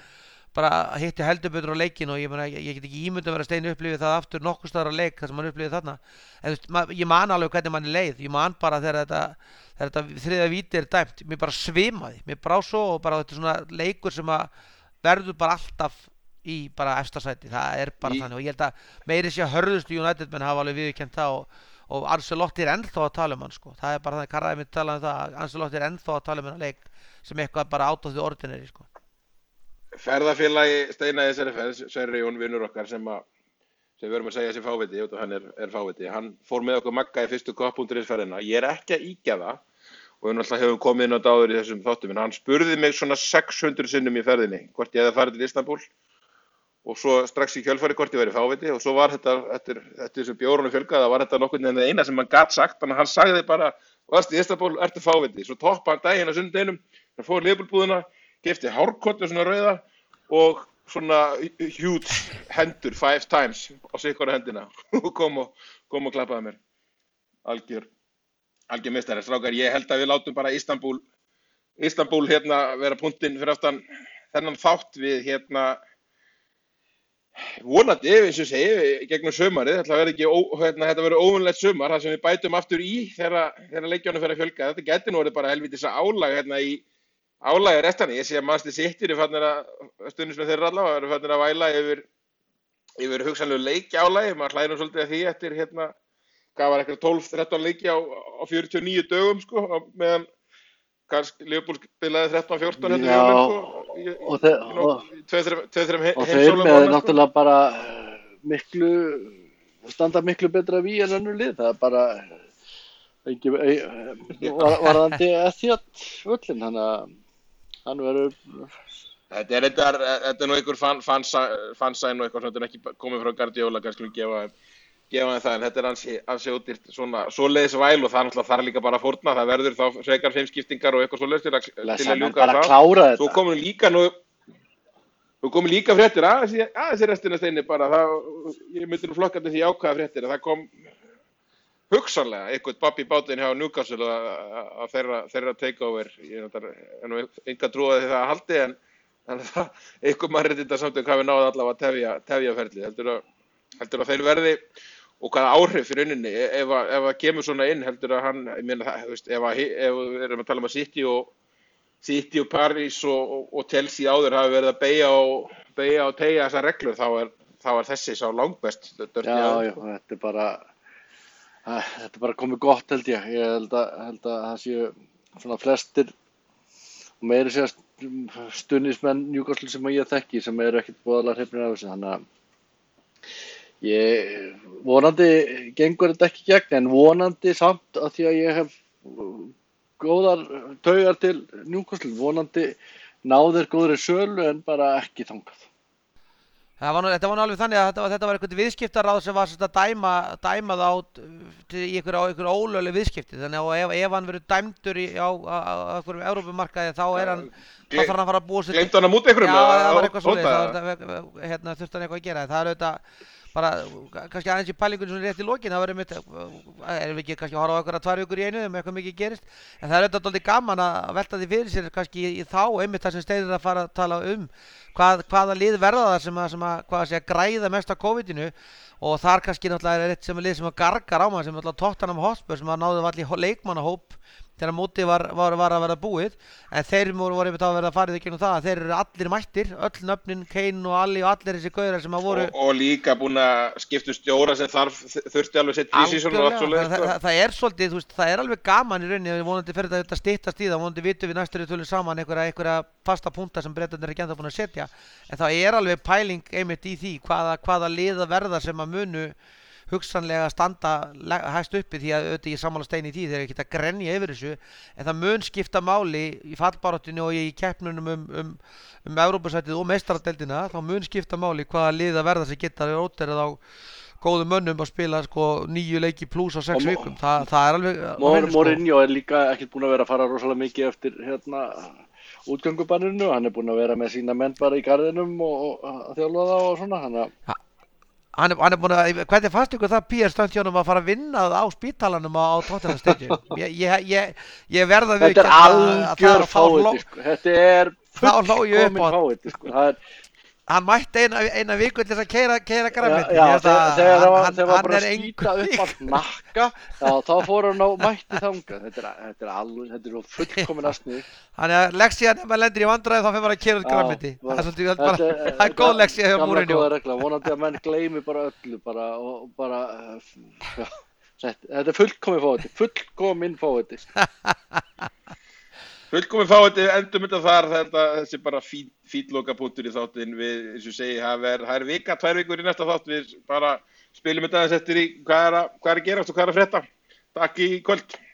bara hitti heldur betur á leikinn og ég, mena, ég, ég get ekki ímyndað að vera stein upplifið það aftur nokkuð staðar á leik þar sem hann upplifið þarna en þú veist, ma, ég man alveg hvernig manni leið ég man bara þegar þetta, þegar þetta þriðja víti er dæmt, mér bara svimaði mér brá svo og bara þetta er svona leikur sem að verður bara alltaf í bara efsta sæti, það er bara í... þannig og ég held að meiri sé að hörðustu United menn hafa alveg viðurkennt það og, og Ancelotti er ennþá að tala um hann sko, það er bara þannig Karraði mitt tala um það að Ancelotti er ennþá að tala um hann leik sem eitthvað bara out of the ordinary sko. Ferðafélagi Steina þessari ferð, Sverri Jón vinnur okkar sem að sem við verum að segja sér fáviti og hann er, er fáviti, hann fór með okkur Magga í fyrstu kopp.is ferðina, ég er ekki að íkja það og við náttúrulega hefum komið inn á dáður í þessum þáttum en hann spurði mig svona sex hundruð sinnum í ferðinni hvort ég hefði farið til Istanbul og svo strax í kjölfari hvort ég væri fáviti og svo var þetta, eftir, eftir þessu bjórunum fjölgaða var þetta nokkurn veginn eina sem hann gat sagt þannig að hann sagði bara, varst í Istanbul, ertu fáviti svo toppa hann daginn á sunnudeginum hann fór í Liverpoolbúðina, keypti hárkollu svona rauða og svona huge hendur five times á sikkora hendina og kom og, kom og klappaði mér algjör, algjör meistari strákar, ég held að við látum bara Istanbul Istanbul hérna vera punktinn fyrir aftan þennan þátt við hérna vonandi, eins og segi, gegnum sumarið þetta verður ekki, ó, hérna, þetta verður óvunlegt sumar þar sem við bætum aftur í þegar, þegar leikjónu fer að fjölga, þetta gæti nú verið bara helvítis að álag hérna í álægi restan, ég sé að Manchester City eru farnir að stundismenn þeirra allavega eru farnir að væla yfir, yfir hugsanlegu leiki álægi, maður hlæðir nú svolítið að því eftir hérna, hvað var eitthvað tólf þrettán leiki á, á fjörutíu og níu dögum sko, á, meðan kannski Liverpool spilaði þrettán fjórtán hérna Já, hjá sko, í, og, þeir, you know, og, tveir, þreim, tveir, þreim he, og þeir með sko. náttúrulega bara miklu, standa miklu betra við en önnur lið, það er bara ekki, var, varðandi Etihad völlin, þannig að hann verður Þetta er, þetta er, þetta er nú einhver fan, fansæn og eitthvað sem þetta er ekki komið frá Guardiola, kannski við gefa gefa það, en þetta er ansi, ansi ódýrt svona svoleiðis væl og það náttúrulega þarf líka bara að fórna, það verður þá frekar fimmskiptingar og eitthvað svoleiðis til að, til að ljúka það. Svo komum líka nú, nú komum líka fréttir, aðeins í, aðeins í restina Steini bara, það, ég myndi nú flokkandi því ákvæða fréttir, að það kom hugsanlega eitthvað babb í bátinn hjá Newcastle að þeirra, þeirra takeover, ég er nú enga trúið því það haldi, en, en það, eitthvað mannréttindasamtök hafi náð allavega að tefja, tefja ferlið, heldur að, heldur að þeir verði, og hvaða áhrif fyrir unninni, ef að, ef að kemur svona inn, heldur að hann, ég meina það, þú veist, ef að, ef við erum að tala um að City og, City og Paris og, og, og Chelsea áður hafi verið að beygja og, beygja og tegja þessar reglur, þá er, þá er þessi sá langbest. Já, já, þetta er bara, þetta er bara komið gott held ég, ég held að, held að það séu svona flestir, og meiri séu stuðningsmenn Newcastle sem ég þekki, sem eru ekkert boðalega hrifnir af þessu, þannig að ég, vonandi gengur þetta ekki gegn, en vonandi samt að því að ég hef góðar taugar til Newcastle, vonandi náður góðri sölu en bara ekki þangað. Það var nú, þetta var nú alveg þannig að þetta var, þetta var eitthvað viðskiptaráð sem var að dæma, dæma það át í ykkur, á ykkur ólögleg viðskipti, þannig að ef, ef hann verður dæmdur í, á, á, á einhverjum Evrópumarkaði þá er hann, þá þarf hann að fara að búa sér. Gleymdu hann að múta einhverjum? Já, það var eitthvað svoleiðis, hérna þurfti hann eitthvað að gera, það er auðvitað bara, kannski aðeins í pælingunni svona rétt í lokin, það verður mitt, erum við ekki kannski að horfa á eitthvað tvær vikur í einu, um eitthvað mikið gerist, en það er auðvitað dálítið gaman að velta því fyrir sér kannski í, í þá, einmitt það sem Steinir að fara að tala um, hvað, hvaða lið verða það sem að, sem að, hvað að segja, græða mest á COVID-inu, og þar kannski náttúrulega er eitt sem er lið sem að gargar á mann, sem náttúrulega Tottenham Hotspur, sem að náðu allir leikmannahóp, þegar mótið var, var, var að verða búið, en þeir voru, voru einmitt að verða farið í gegnum það að þeir eru allir mættir, öll nöfnin, Kane og Alli og allir þessi gauðar sem að voru og, og líka búin að skipta stjóra sem þarf þurfti alveg sitt prísísson og allt svoleiðis. Það, það, það er svolítið, þú veist, það er alveg gaman í rauninni, vonandi fyrir þetta styttast í það, vonandi vitum við næstur við tölum saman einhverja, einhverja fasta punta sem Bretarnir er ekki ennþá búin að setja, en það er alveg pæling einmitt í því hvaða, hvaða liða verða sem að munu hugsanlega standa hæst uppi, því að auðvitað ég sammála Steini í því þegar ég geta að grenja yfir þessu, en það mun skipta máli í fallbaráttinu og í keppnunum um, um, um Evrópusætið og meistaradeildina, þá mun skipta máli hvaða liða verða sem geta óterað á góðum mönnum að spila sko níu leiki pluss á sex vikum, Þa, það er alveg Mourinho er líka ekkert búin að vera að fara rosalega mikið eftir hérna útgöngubanninu, hann er búin að vera með sína menn bara í garðinum og, og að þjálfa það og svona, hann að ja. Hann er, hann er búin að, hvernig fannst ykkur það P S Stantjónum að fara að vinna á spítalanum á Tottenham Stadium? Ég, ég, ég, ég verða við Þetta er algjör fáið, sko. Þetta er fullkomin fáið, sko. Það er, hann mætti eina, eina viku til þess að keira, keira grænmeti. Já, Ég veist þegar að þegar hann, það var, hann, þegar var hann bara er að engu skýta upp að nakka, já, þá fór hann á mætti þangað. Þetta er, þetta er alveg, þetta er svo fullkomin asnið. Þannig að Lexía, ef maður lendir í vandræði þá fyrir maður að keira út grænmeti. Það er svolítið, bara, það er góð Lexía hjá Gamla Mourinho. góða regla, vonandi að menn gleymi bara öllu bara og bara, já, þetta, þetta er fullkomin fóti, fullkomin fóti. Fullkomin fáið endum þetta þar, þetta, þessi bara fín, fínloka punktur í þáttinn við, eins og segi, það er, það er vika, tvær vikur í næsta þátt, við bara spilum þetta aðeins eftir í hvað er að, hvað er að gerast og hvað er að frétta. Takk í kvöld.